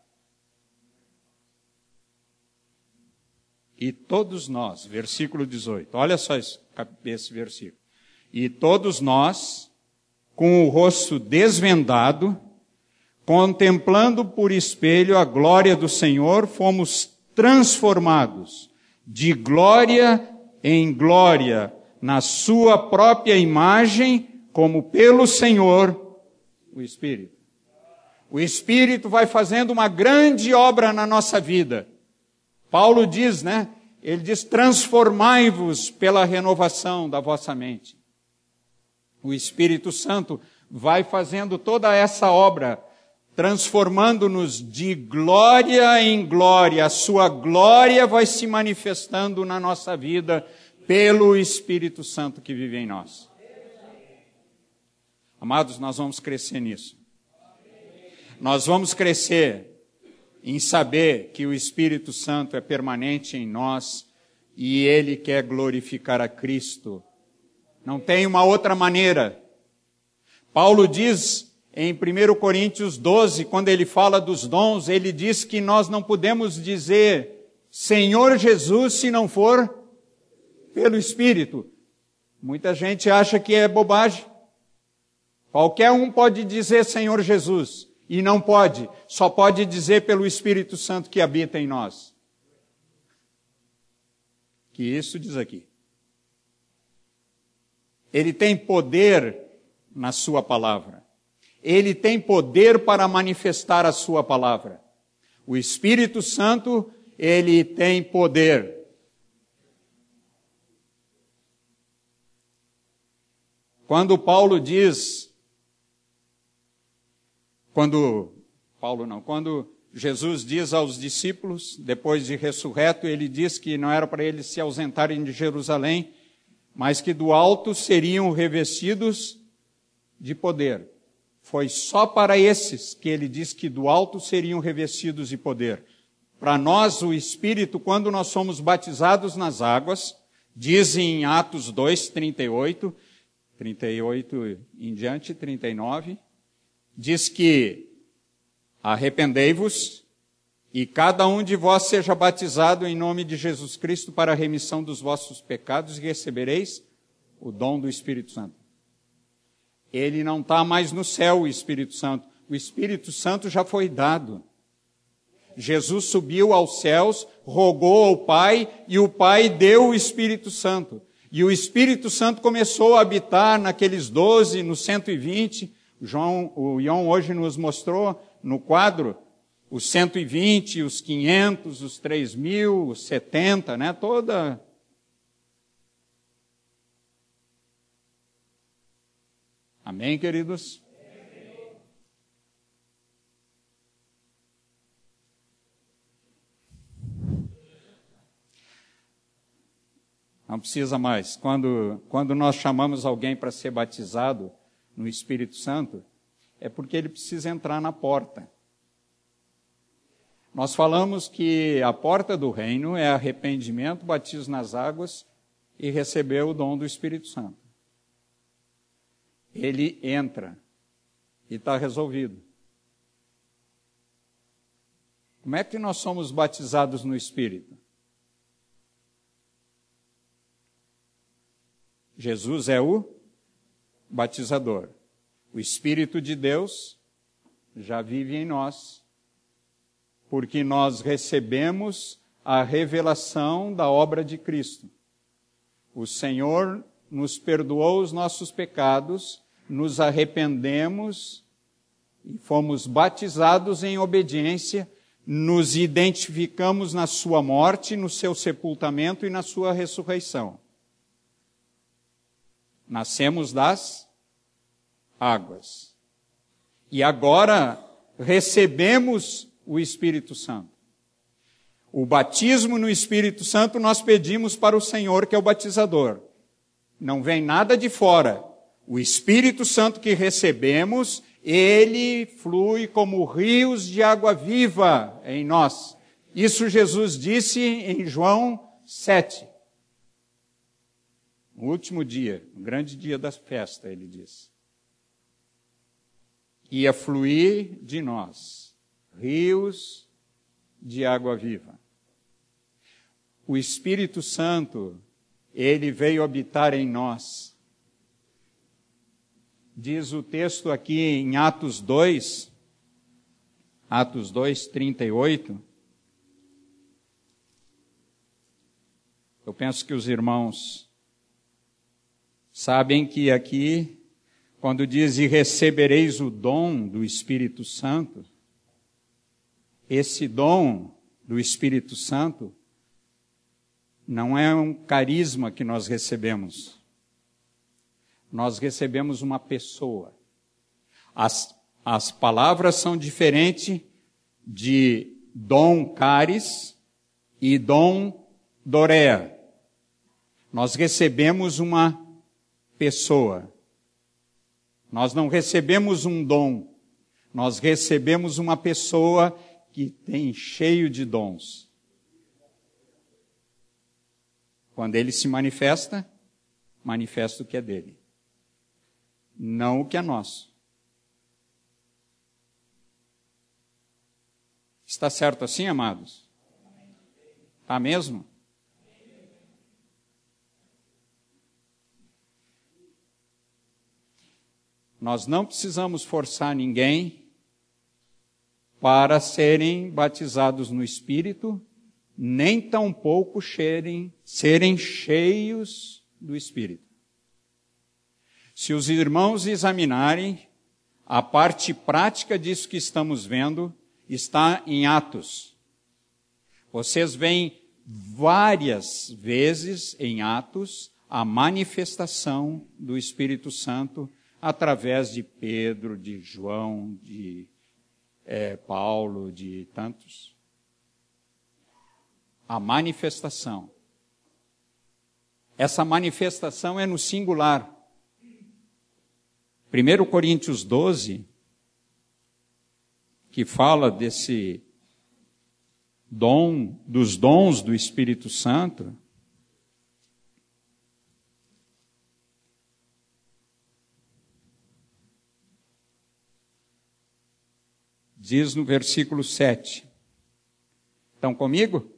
E todos nós, versículo dezoito, olha só esse, esse versículo. E todos nós, com o rosto desvendado, contemplando por espelho a glória do Senhor, fomos transformados de glória em glória, na sua própria imagem, como pelo Senhor, o Espírito. O Espírito vai fazendo uma grande obra na nossa vida. Paulo diz, né? Ele diz, transformai-vos pela renovação da vossa mente. O Espírito Santo vai fazendo toda essa obra, transformando-nos de glória em glória. A sua glória vai se manifestando na nossa vida pelo Espírito Santo que vive em nós. Amados, nós vamos crescer nisso. Nós vamos crescer em saber que o Espírito Santo é permanente em nós e Ele quer glorificar a Cristo. Não tem uma outra maneira. Paulo diz em primeiro Coríntios doze, quando ele fala dos dons, ele diz que nós não podemos dizer Senhor Jesus se não for pelo Espírito. Muita gente acha que é bobagem. Qualquer um pode dizer Senhor Jesus. E não pode, só pode dizer pelo Espírito Santo que habita em nós. Que isso diz aqui. Ele tem poder na sua palavra. Ele tem poder para manifestar a sua palavra. O Espírito Santo, ele tem poder. Quando Paulo diz, quando, Paulo não, quando Jesus diz aos discípulos, depois de ressurreto, ele diz que não era para eles se ausentarem de Jerusalém, mas que do alto seriam revestidos de poder. Foi só para esses que ele diz que do alto seriam revestidos de poder. Para nós, o Espírito, quando nós somos batizados nas águas, diz em Atos dois, trinta e oito, trinta e oito em diante, trinta e nove, diz que arrependei-vos e cada um de vós seja batizado em nome de Jesus Cristo para a remissão dos vossos pecados e recebereis o dom do Espírito Santo. Ele não está mais no céu, o Espírito Santo. O Espírito Santo já foi dado. Jesus subiu aos céus, rogou ao Pai, e o Pai deu o Espírito Santo. E o Espírito Santo começou a habitar naqueles doze, nos cento e vinte. O João, o Ion hoje nos mostrou no quadro os cento e vinte, os quinhentos, os três mil, os setenta, né? Toda... Amém, queridos? Não precisa mais. Quando, quando nós chamamos alguém para ser batizado no Espírito Santo, é porque ele precisa entrar na porta. Nós falamos que a porta do reino é arrependimento, batismo nas águas e receber o dom do Espírito Santo. Ele entra e está resolvido. Como é que nós somos batizados no Espírito? Jesus é o batizador. O Espírito de Deus já vive em nós, porque nós recebemos a revelação da obra de Cristo. O Senhor nos perdoou os nossos pecados, nos arrependemos e fomos batizados em obediência, nos identificamos na sua morte, no seu sepultamento e na sua ressurreição. Nascemos das águas. E agora recebemos o Espírito Santo. O batismo no Espírito Santo nós pedimos para o Senhor, que é o batizador. Não vem nada de fora. O Espírito Santo que recebemos, ele flui como rios de água viva em nós. Isso Jesus disse em João sete. No último dia, no grande dia da festa, ele disse. Ia fluir de nós rios de água viva. O Espírito Santo, ele veio habitar em nós. Diz o texto aqui em Atos dois, Atos dois, trinta e oito. Eu penso que os irmãos sabem que aqui, quando diz e recebereis o dom do Espírito Santo, esse dom do Espírito Santo não é um carisma que nós recebemos. Nós recebemos uma pessoa. As, as palavras são diferentes de dom caris e dom dorea. Nós recebemos uma pessoa. Nós não recebemos um dom. Nós recebemos uma pessoa que tem cheio de dons. Quando ele se manifesta, manifesta o que é dele. Não o que é nosso. Está certo assim, amados? Está mesmo? Nós não precisamos forçar ninguém para serem batizados no Espírito, nem tampouco serem, serem cheios do Espírito. Se os irmãos examinarem, a parte prática disso que estamos vendo está em Atos. Vocês veem várias vezes em Atos a manifestação do Espírito Santo através de Pedro, de João, de é, Paulo, de tantos. A manifestação. Essa manifestação é no singular. primeiro Coríntios doze, que fala desse dom, dos dons do Espírito Santo, diz no versículo sete. Estão comigo?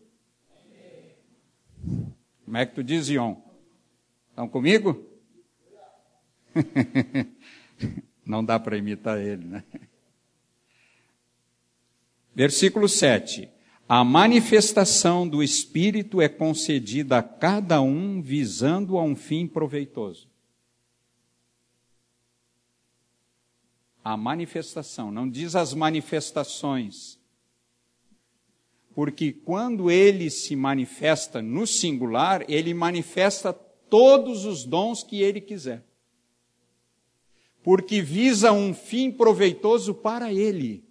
Como é que tu diz, Ion? Estão comigo? Não dá para imitar ele, né? Versículo sete. A manifestação do Espírito é concedida a cada um visando a um fim proveitoso. A manifestação, não diz as manifestações. Porque quando ele se manifesta no singular, ele manifesta todos os dons que ele quiser. porque visa um fim proveitoso para ele.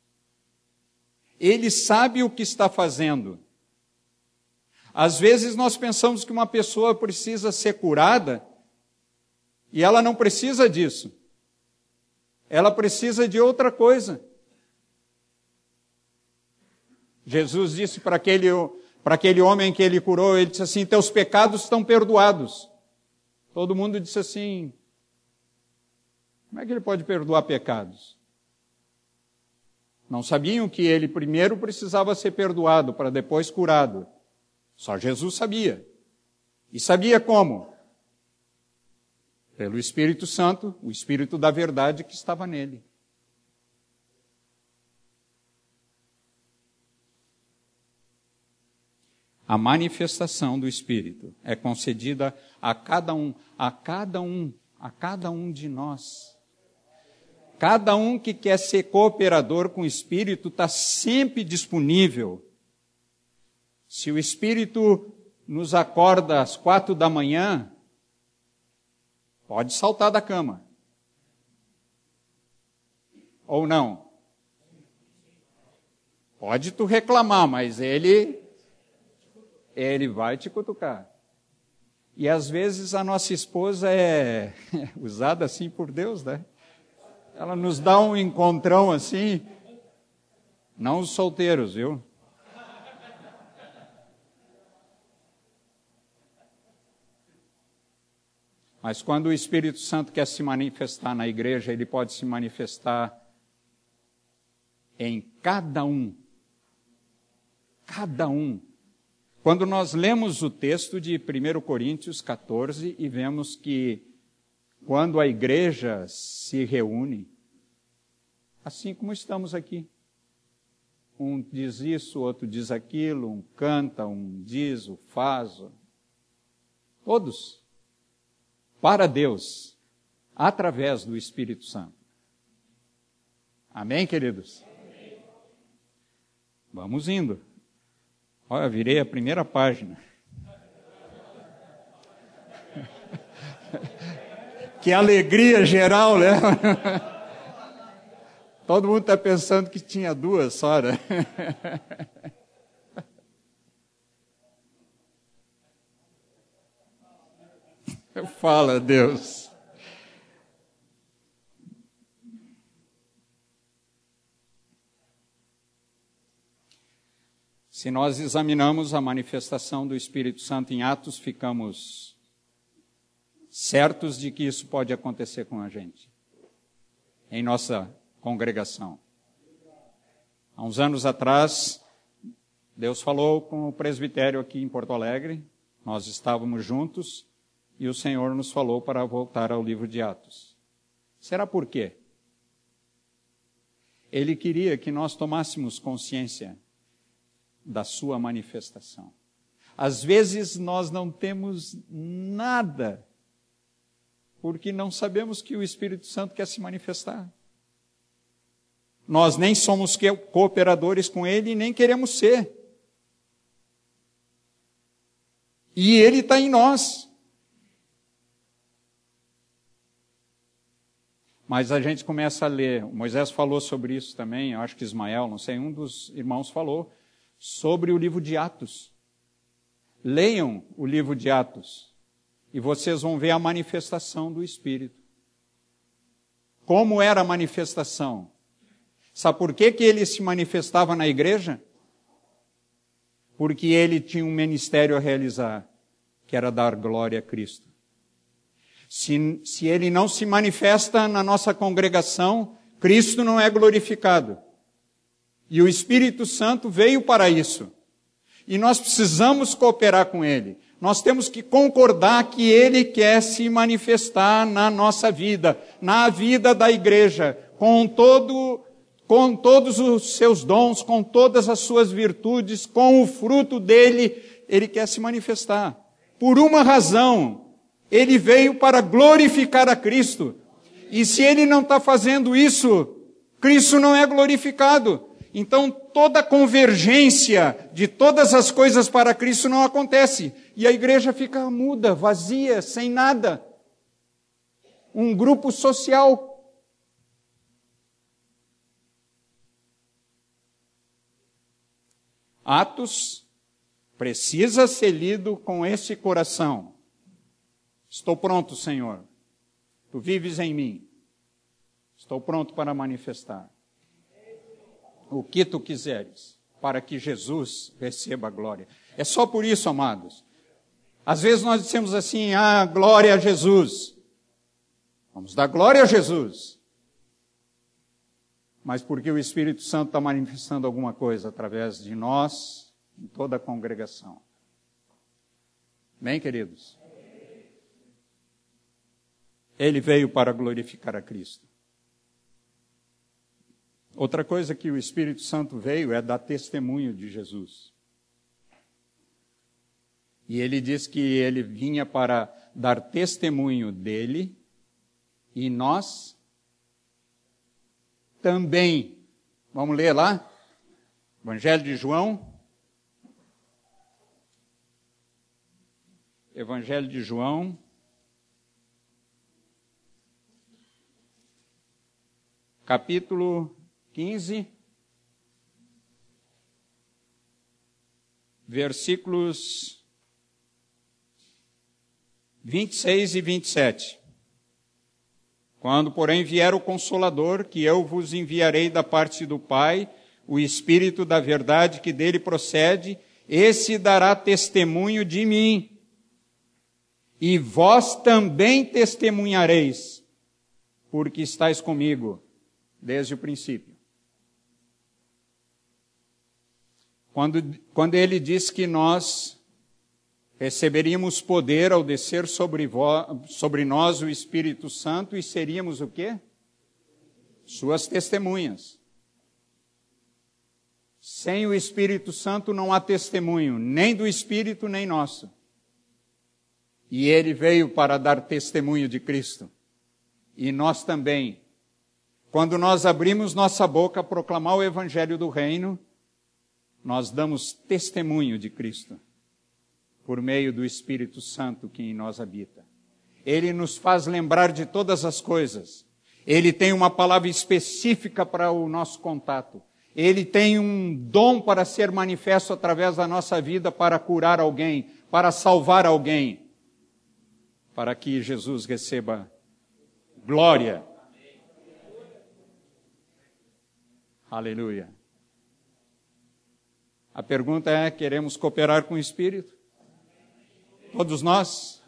Ele sabe o que está fazendo. Às vezes nós pensamos que uma pessoa precisa ser curada e ela não precisa disso. Ela precisa de outra coisa. Jesus disse para aquele, para aquele homem que ele curou, ele disse assim, teus pecados estão perdoados. Todo mundo disse assim, como é que ele pode perdoar pecados? Não sabiam que ele primeiro precisava ser perdoado para depois curado. Só Jesus sabia. E sabia como? Pelo Espírito Santo, o Espírito da verdade que estava nele. A manifestação do Espírito é concedida a cada um, a cada um, a cada um de nós. Cada um que quer ser cooperador com o Espírito está sempre disponível. Se o Espírito nos acorda às quatro da manhã, pode saltar da cama. Ou não? Pode tu reclamar, mas ele, ele vai te cutucar. E às vezes a nossa esposa é usada assim por Deus, né? Ela nos dá um encontrão assim, não os solteiros, viu? Mas quando o Espírito Santo quer se manifestar na igreja, ele pode se manifestar em cada um. Cada um. Quando nós lemos o texto de primeira Coríntios quatorze e vemos que quando a igreja se reúne, assim como estamos aqui, um diz isso, outro diz aquilo, um canta, um diz, o faz, todos, para Deus, através do Espírito Santo. Amém, queridos? Amém. Vamos indo. Olha, virei a primeira página. Que alegria geral, né? Todo mundo está pensando que tinha duas só, né? Fala, Deus. Se nós examinamos a manifestação do Espírito Santo em Atos, ficamos certos de que isso pode acontecer com a gente, em nossa congregação. Há uns anos atrás, Deus falou com o presbitério aqui em Porto Alegre, nós estávamos juntos, e o Senhor nos falou para voltar ao livro de Atos. Será por quê? Ele queria que nós tomássemos consciência da sua manifestação. Às vezes nós não temos nada, porque não sabemos que o Espírito Santo quer se manifestar. Nós nem somos cooperadores com Ele, nem queremos ser. E Ele está em nós. Mas a gente começa a ler, o Moisés falou sobre isso também, eu acho que Ismael, não sei, um dos irmãos falou, sobre o livro de Atos. Leiam o livro de Atos e vocês vão ver a manifestação do Espírito. Como era a manifestação? Sabe por que que ele se manifestava na igreja? Porque ele tinha um ministério a realizar, que era dar glória a Cristo. Se, se ele não se manifesta na nossa congregação, Cristo não é glorificado. E o Espírito Santo veio para isso. E nós precisamos cooperar com Ele. Nós temos que concordar que Ele quer se manifestar na nossa vida, na vida da igreja, com todo, com todos os seus dons, com todas as suas virtudes, com o fruto dele, Ele quer se manifestar. Por uma razão, Ele veio para glorificar a Cristo. E se Ele não está fazendo isso, Cristo não é glorificado. Então, toda a convergência de todas as coisas para Cristo não acontece. E a igreja fica muda, vazia, sem nada. um grupo social. Atos precisa ser lido com esse coração. Estou pronto, Senhor. Tu vives em mim. Estou pronto para manifestar o que tu quiseres, para que Jesus receba a glória. É só por isso, amados. Às vezes nós dizemos assim, ah, glória a Jesus. Vamos dar glória a Jesus. Mas porque o Espírito Santo está manifestando alguma coisa através de nós, em toda a congregação. Bem, queridos? Ele veio para glorificar a Cristo. Outra coisa que o Espírito Santo veio é dar testemunho de Jesus. E ele diz que ele vinha para dar testemunho dele e nós também. Vamos ler lá? Evangelho de João. Evangelho de João. Capítulo quinze. Versículos vinte e seis e vinte e sete. Quando, porém, vier o Consolador, que eu vos enviarei da parte do Pai, o Espírito da verdade que dele procede, esse dará testemunho de mim. E vós também testemunhareis, porque estáis comigo desde o princípio. Quando, quando ele diz que nós receberíamos poder ao descer sobre, vo, sobre nós o Espírito Santo e seríamos o quê? Suas testemunhas. Sem o Espírito Santo não há testemunho, nem do Espírito, nem nosso. E ele veio para dar testemunho de Cristo. E nós também. Quando nós abrimos nossa boca a proclamar o Evangelho do Reino, nós damos testemunho de Cristo, por meio do Espírito Santo que em nós habita. Ele nos faz lembrar de todas as coisas. Ele tem uma palavra específica para o nosso contato. Ele tem um dom para ser manifesto através da nossa vida para curar alguém, para salvar alguém, para que Jesus receba glória. Aleluia. A pergunta é, queremos cooperar com o Espírito? Todos nós?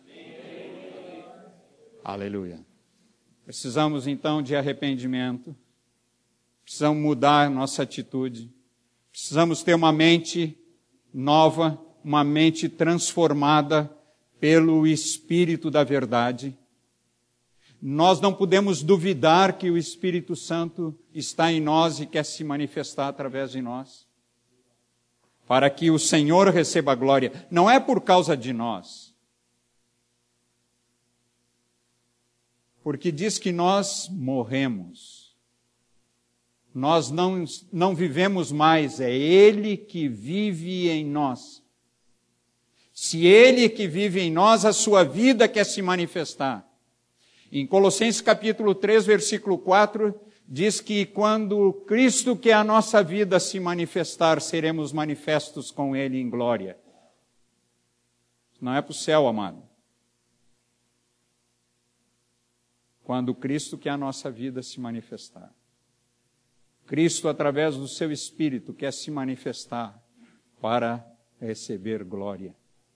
Aleluia. Precisamos então de arrependimento. Precisamos mudar nossa atitude. Precisamos ter uma mente nova, uma mente transformada pelo Espírito da verdade. Nós não podemos duvidar que o Espírito Santo está em nós e quer se manifestar através de nós, para que o Senhor receba a glória. Não é por causa de nós, porque diz que nós morremos. Nós não, não vivemos mais, é Ele que vive em nós. Se Ele que vive em nós, a sua vida quer se manifestar. Em Colossenses capítulo três, versículo quatro, diz que quando Cristo, que é a nossa vida, se manifestar, seremos manifestos com Ele em glória. Não é para o céu, amado. Quando Cristo, que é a nossa vida, se manifestar. Cristo, através do seu Espírito, quer se manifestar para receber glória.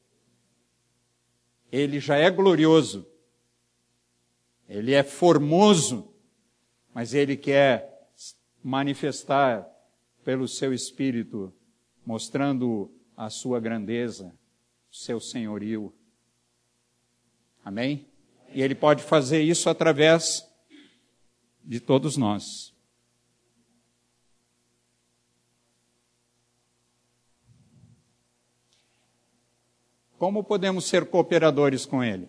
Ele já é glorioso. Ele é formoso, mas Ele quer manifestar pelo seu Espírito, mostrando a sua grandeza, o seu senhorio. Amém? E Ele pode fazer isso através de todos nós. Como podemos ser cooperadores com Ele?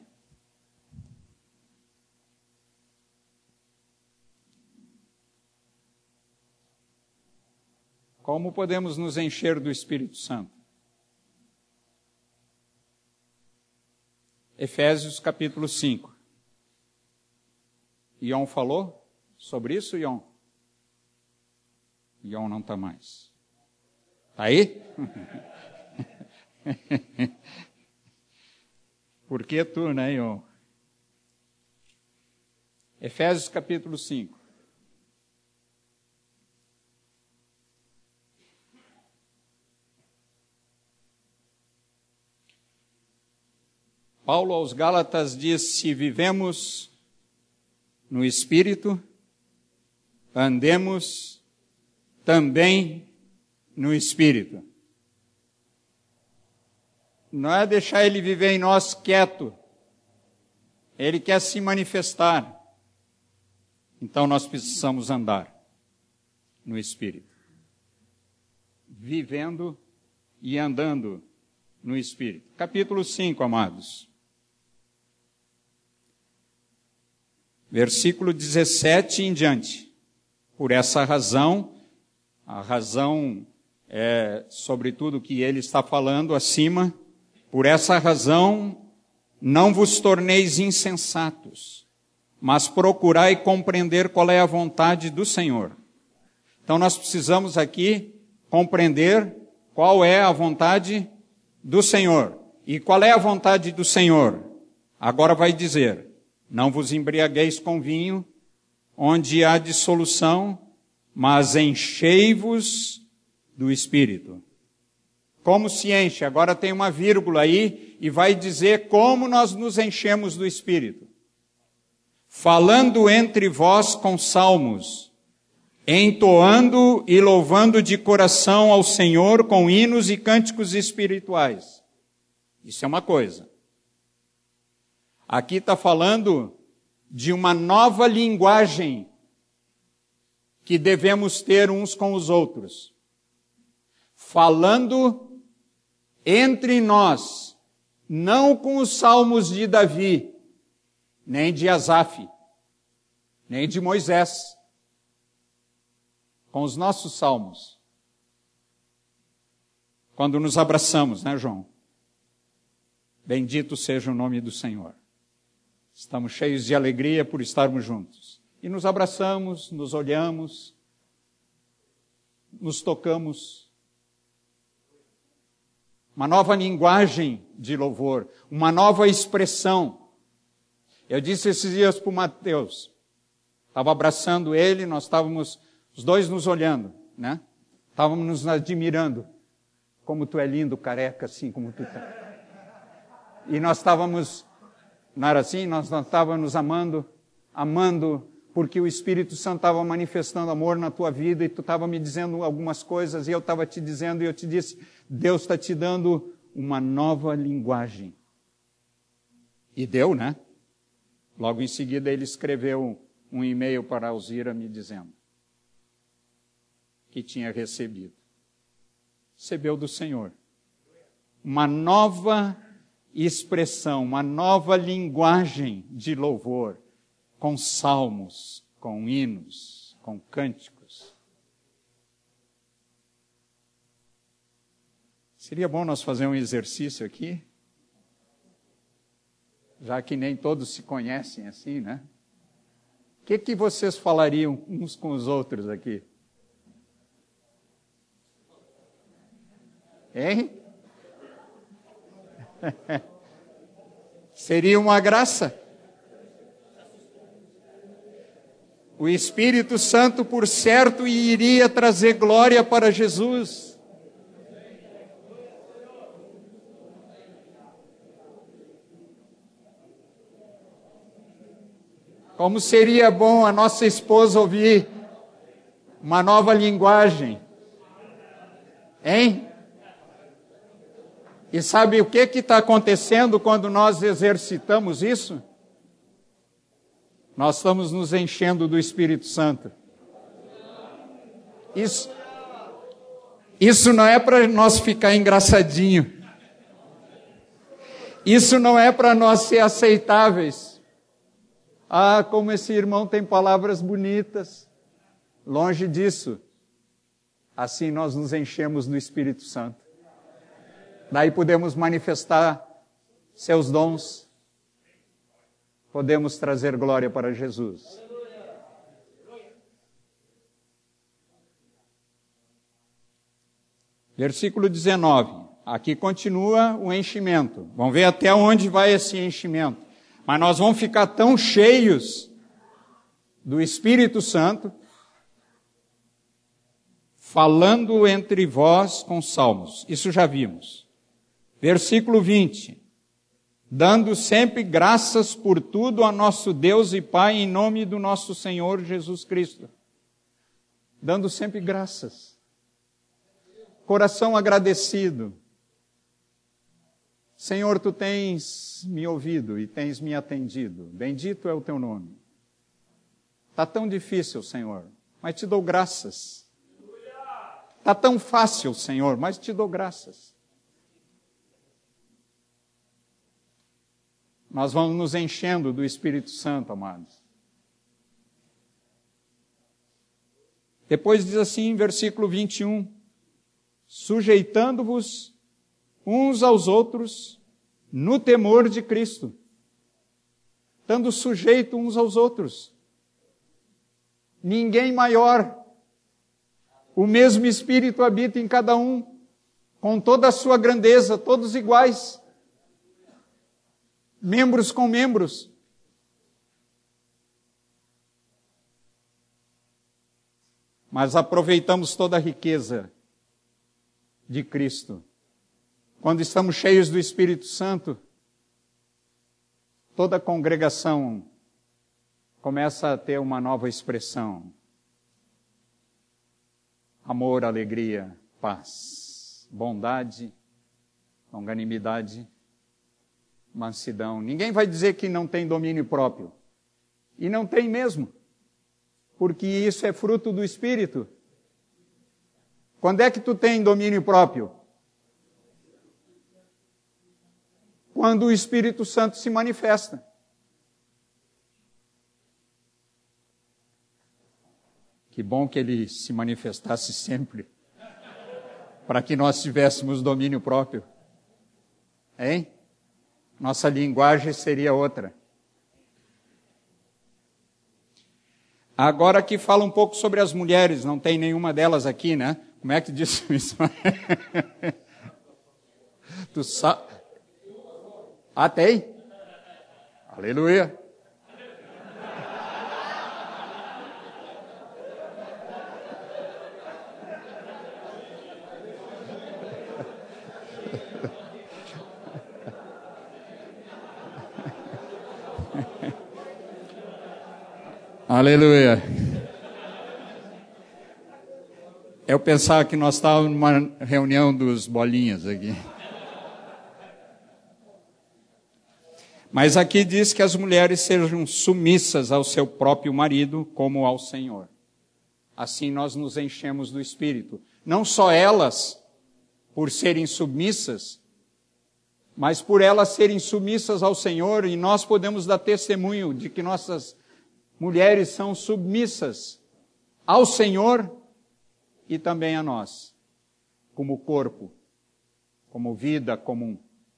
Como podemos nos encher do Espírito Santo? Efésios capítulo cinco. Ion falou sobre isso, Ion? Ion não está mais. Está aí? Por que tu, né, Ion? Efésios capítulo cinco. Paulo aos Gálatas diz: se vivemos no Espírito, andemos também no Espírito. Não é deixar ele viver em nós quieto. Ele quer se manifestar. Então nós precisamos andar no Espírito. Vivendo e andando no Espírito. Capítulo cinco, amados. Versículo dezessete em diante. Por essa razão, a razão é sobretudo que ele está falando acima, por essa razão não vos torneis insensatos, mas procurai compreender qual é a vontade do Senhor. Então nós precisamos aqui compreender qual é a vontade do Senhor. E qual é a vontade do Senhor? Agora vai dizer: não vos embriagueis com vinho, onde há dissolução, mas enchei-vos do Espírito. Como se enche? Agora tem uma vírgula aí e vai dizer como nós nos enchemos do Espírito. Falando entre vós com salmos, entoando e louvando de coração ao Senhor com hinos e cânticos espirituais. Isso é uma coisa. Aqui está falando de uma nova linguagem que devemos ter uns com os outros. Falando entre nós, não com os salmos de Davi, nem de Asaf, nem de Moisés, com os nossos salmos. Quando nos abraçamos, né, João? Bendito seja o nome do Senhor. Estamos cheios de alegria por estarmos juntos. E nos abraçamos, nos olhamos, nos tocamos. Uma nova linguagem de louvor, uma nova expressão. Eu disse esses dias para o Mateus, estava abraçando ele, nós estávamos, os dois nos olhando, né? Estávamos nos admirando. Como tu é lindo, careca, assim como tu tá. E nós estávamos, não era assim? Nós, nós estávamos nos amando, amando, porque o Espírito Santo estava manifestando amor na tua vida e tu estava me dizendo algumas coisas e eu estava te dizendo e eu te disse, Deus está te dando uma nova linguagem. E deu, né? Logo em seguida ele escreveu um e-mail para a Alzira me dizendo que tinha recebido. Recebeu do Senhor. Uma nova expressão, uma nova linguagem de louvor, com salmos, com hinos, com cânticos. Seria bom nós fazer um exercício aqui, já que nem todos se conhecem assim, né? O que, que vocês falariam uns com os outros aqui? Hein? Seria uma graça. O Espírito Santo, por certo, iria trazer glória para Jesus. Como seria bom a nossa esposa ouvir uma nova linguagem. Hein? E sabe o que que está acontecendo quando nós exercitamos isso? Nós estamos nos enchendo do Espírito Santo. Isso, isso não é para nós ficar engraçadinho. Isso não é para nós ser aceitáveis. Ah, como esse irmão tem palavras bonitas. Longe disso. Assim nós nos enchemos do Espírito Santo. Daí podemos manifestar seus dons. Podemos trazer glória para Jesus. Versículo dezenove. Aqui continua o enchimento. Vamos ver até onde vai esse enchimento. Mas nós vamos ficar tão cheios do Espírito Santo, falando entre vós com salmos. Isso já vimos. Versículo vinte. Dando sempre graças por tudo a nosso Deus e Pai, em nome do nosso Senhor Jesus Cristo. Dando sempre graças. Coração agradecido. Senhor, tu tens me ouvido e tens me atendido. Bendito é o teu nome. Está tão difícil, Senhor, mas te dou graças. Está tão fácil, Senhor, mas te dou graças. Nós vamos nos enchendo do Espírito Santo, amados. Depois diz assim, versículo vinte e um, sujeitando-vos uns aos outros no temor de Cristo, estando sujeito uns aos outros. Ninguém maior. O mesmo Espírito habita em cada um, com toda a sua grandeza, todos iguais. Membros com membros. Mas aproveitamos toda a riqueza de Cristo. Quando estamos cheios do Espírito Santo, toda a congregação começa a ter uma nova expressão. Amor, alegria, paz, bondade, longanimidade, mansidão. Ninguém vai dizer que não tem domínio próprio. E não tem mesmo. Porque isso é fruto do Espírito. Quando é que tu tem domínio próprio? Quando o Espírito Santo se manifesta. Que bom que ele se manifestasse sempre, para que nós tivéssemos domínio próprio. Hein? Nossa linguagem seria outra. Agora que fala um pouco sobre as mulheres, não tem nenhuma delas aqui, né? Como é que diz isso? Tu sabe? Ah, tem? Aleluia. Aleluia. Eu pensava que nós estávamos numa reunião dos bolinhas aqui. Mas aqui diz que as mulheres sejam submissas ao seu próprio marido como ao Senhor. Assim nós nos enchemos do Espírito. Não só elas, por serem submissas, mas por elas serem submissas ao Senhor, e nós podemos dar testemunho de que nossas mulheres são submissas ao Senhor e também a nós, como corpo, como vida comum.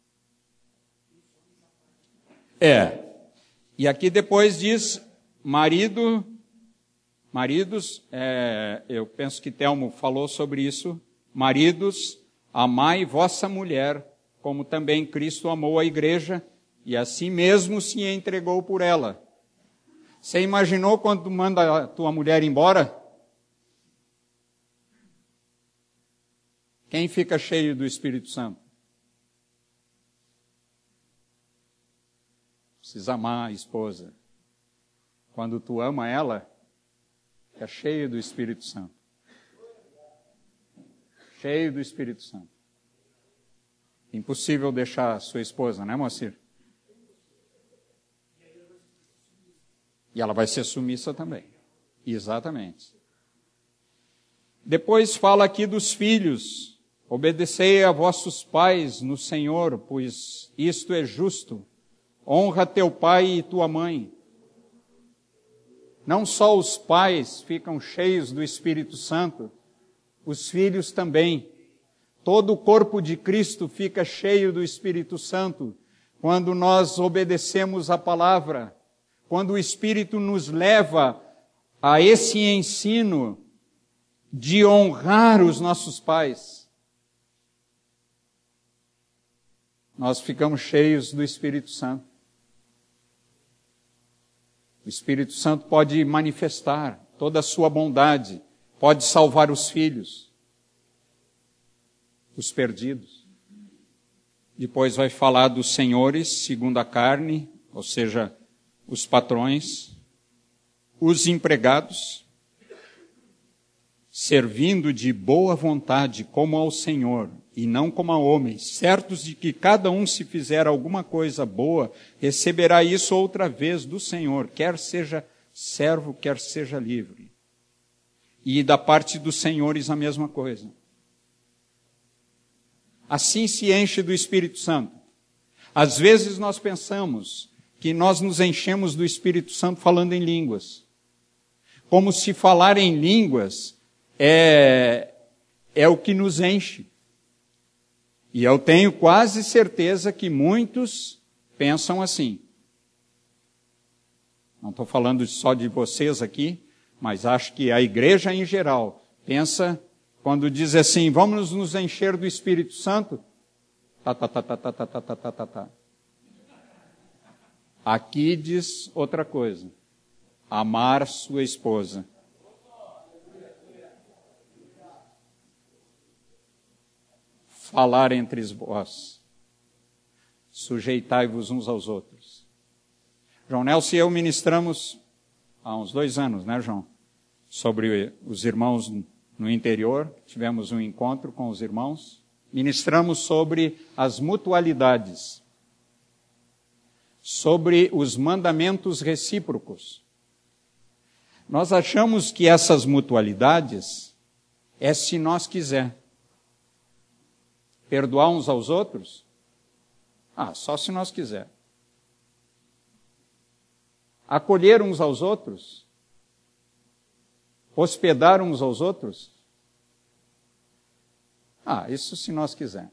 É. E aqui depois diz, marido, maridos, é, eu penso que Telmo falou sobre isso, maridos, amai vossa mulher, como também Cristo amou a igreja, e assim mesmo se entregou por ela. Você imaginou quando tu manda a tua mulher embora? Quem fica cheio do Espírito Santo? Precisa amar a esposa. Quando tu ama ela, fica cheio do Espírito Santo. Cheio do Espírito Santo. Impossível deixar a sua esposa, né, Moacir? E ela vai ser submissa também. Exatamente. Depois fala aqui dos filhos. Obedecei a vossos pais no Senhor, pois isto é justo. Honra teu pai e tua mãe. Não só os pais ficam cheios do Espírito Santo, os filhos também. Todo o corpo de Cristo fica cheio do Espírito Santo quando nós obedecemos a palavra, quando o Espírito nos leva a esse ensino de honrar os nossos pais. nós ficamos cheios do Espírito Santo. O Espírito Santo pode manifestar toda a sua bondade, pode salvar os filhos, os perdidos. Depois vai falar dos senhores, segundo a carne, ou seja, os patrões, os empregados, servindo de boa vontade como ao Senhor e não como a homens, certos de que cada um, se fizer alguma coisa boa, receberá isso outra vez do Senhor, quer seja servo, quer seja livre. E da parte dos senhores a mesma coisa. Assim se enche do Espírito Santo. Às vezes nós pensamos que nós nos enchemos do Espírito Santo falando em línguas. Como se falar em línguas é, é o que nos enche. E eu tenho quase certeza que muitos pensam assim. Não estou falando só de vocês aqui, mas acho que a igreja em geral pensa, quando diz assim, vamos nos encher do Espírito Santo, tá, tá, tá, tá, tá, tá, tá, tá, tá, tá. Aqui diz outra coisa, amar sua esposa. Falar entre vós, sujeitai-vos uns aos outros. João Nelson e eu ministramos há uns dois anos, né, João? Sobre os irmãos no interior, tivemos um encontro com os irmãos, ministramos sobre as mutualidades, sobre os mandamentos recíprocos. Nós achamos que essas mutualidades é se nós quiser. Perdoar uns aos outros? Ah, só se nós quiser. Acolher uns aos outros? Hospedar uns aos outros? Ah, isso se nós quiser.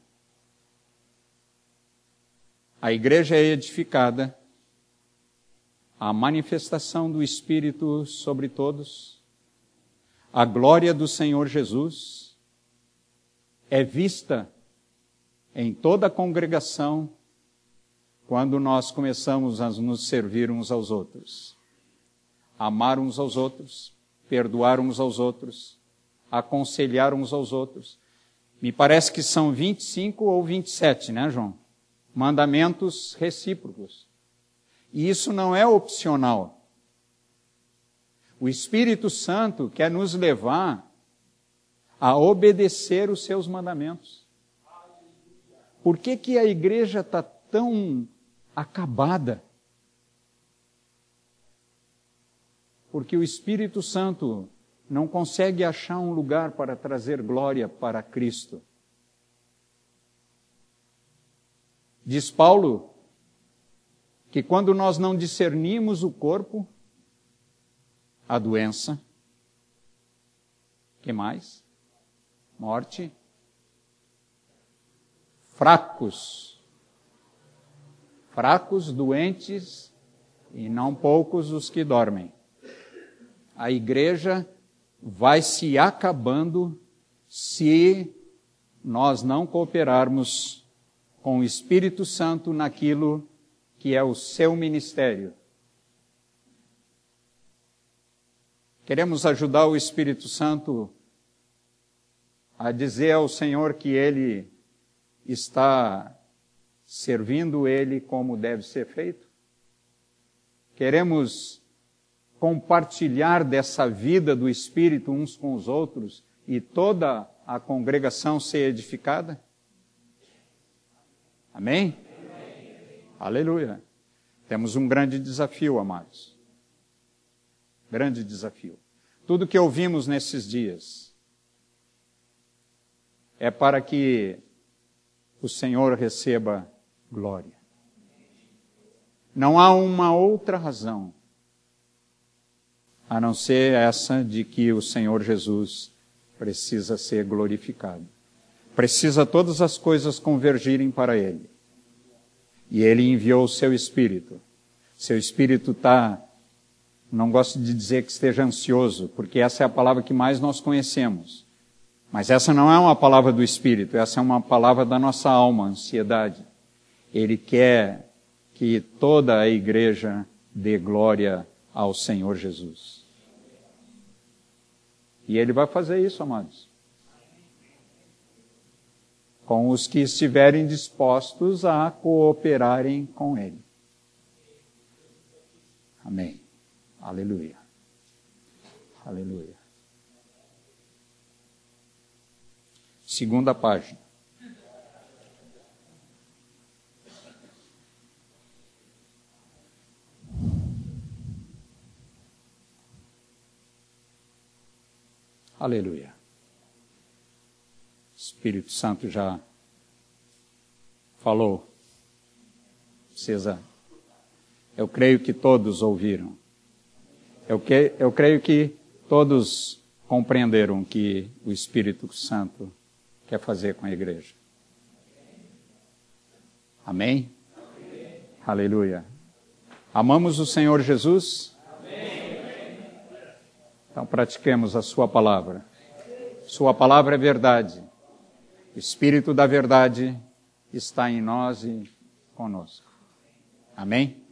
A igreja é edificada, a manifestação do Espírito sobre todos, a glória do Senhor Jesus é vista em toda a congregação quando nós começamos a nos servir uns aos outros. Amar uns aos outros, perdoar uns aos outros, aconselhar uns aos outros. Me parece que são vinte e cinco ou vinte e sete, né, João? Mandamentos recíprocos. E isso não é opcional. O Espírito Santo quer nos levar a obedecer os seus mandamentos. Por que que a igreja está tão acabada? Porque o Espírito Santo não consegue achar um lugar para trazer glória para Cristo. Diz Paulo que quando nós não discernimos o corpo, a doença, que mais? Morte, fracos, fracos, doentes e não poucos os que dormem. A igreja vai se acabando se nós não cooperarmos com o Espírito Santo naquilo que é o seu ministério. Queremos ajudar o Espírito Santo a dizer ao Senhor que Ele está servindo Ele como deve ser feito? Queremos compartilhar dessa vida do Espírito uns com os outros e toda a congregação ser edificada? Amém? Amém. Aleluia. Temos um grande desafio, amados. Grande desafio. Tudo que ouvimos nesses dias é para que o Senhor receba glória. Não há uma outra razão a não ser essa de que o Senhor Jesus precisa ser glorificado. Precisa todas as coisas convergirem para Ele. E Ele enviou o Seu Espírito. Seu Espírito está, não gosto de dizer que esteja ansioso, porque essa é a palavra que mais nós conhecemos. Mas essa não é uma palavra do Espírito, essa é uma palavra da nossa alma, ansiedade. Ele quer que toda a igreja dê glória ao Senhor Jesus. E Ele vai fazer isso, amados, com os que estiverem dispostos a cooperarem com Ele. Amém. Aleluia. Aleluia. Segunda página. Aleluia. Espírito Santo já falou. Precisa. Eu creio que todos ouviram. Eu, que, eu creio que todos compreenderam o que o Espírito Santo quer fazer com a igreja. Amém? Amém. Aleluia. Amamos o Senhor Jesus? Amém. Então pratiquemos a sua palavra. Sua palavra é verdade. O Espírito da verdade está em nós e conosco. Amém?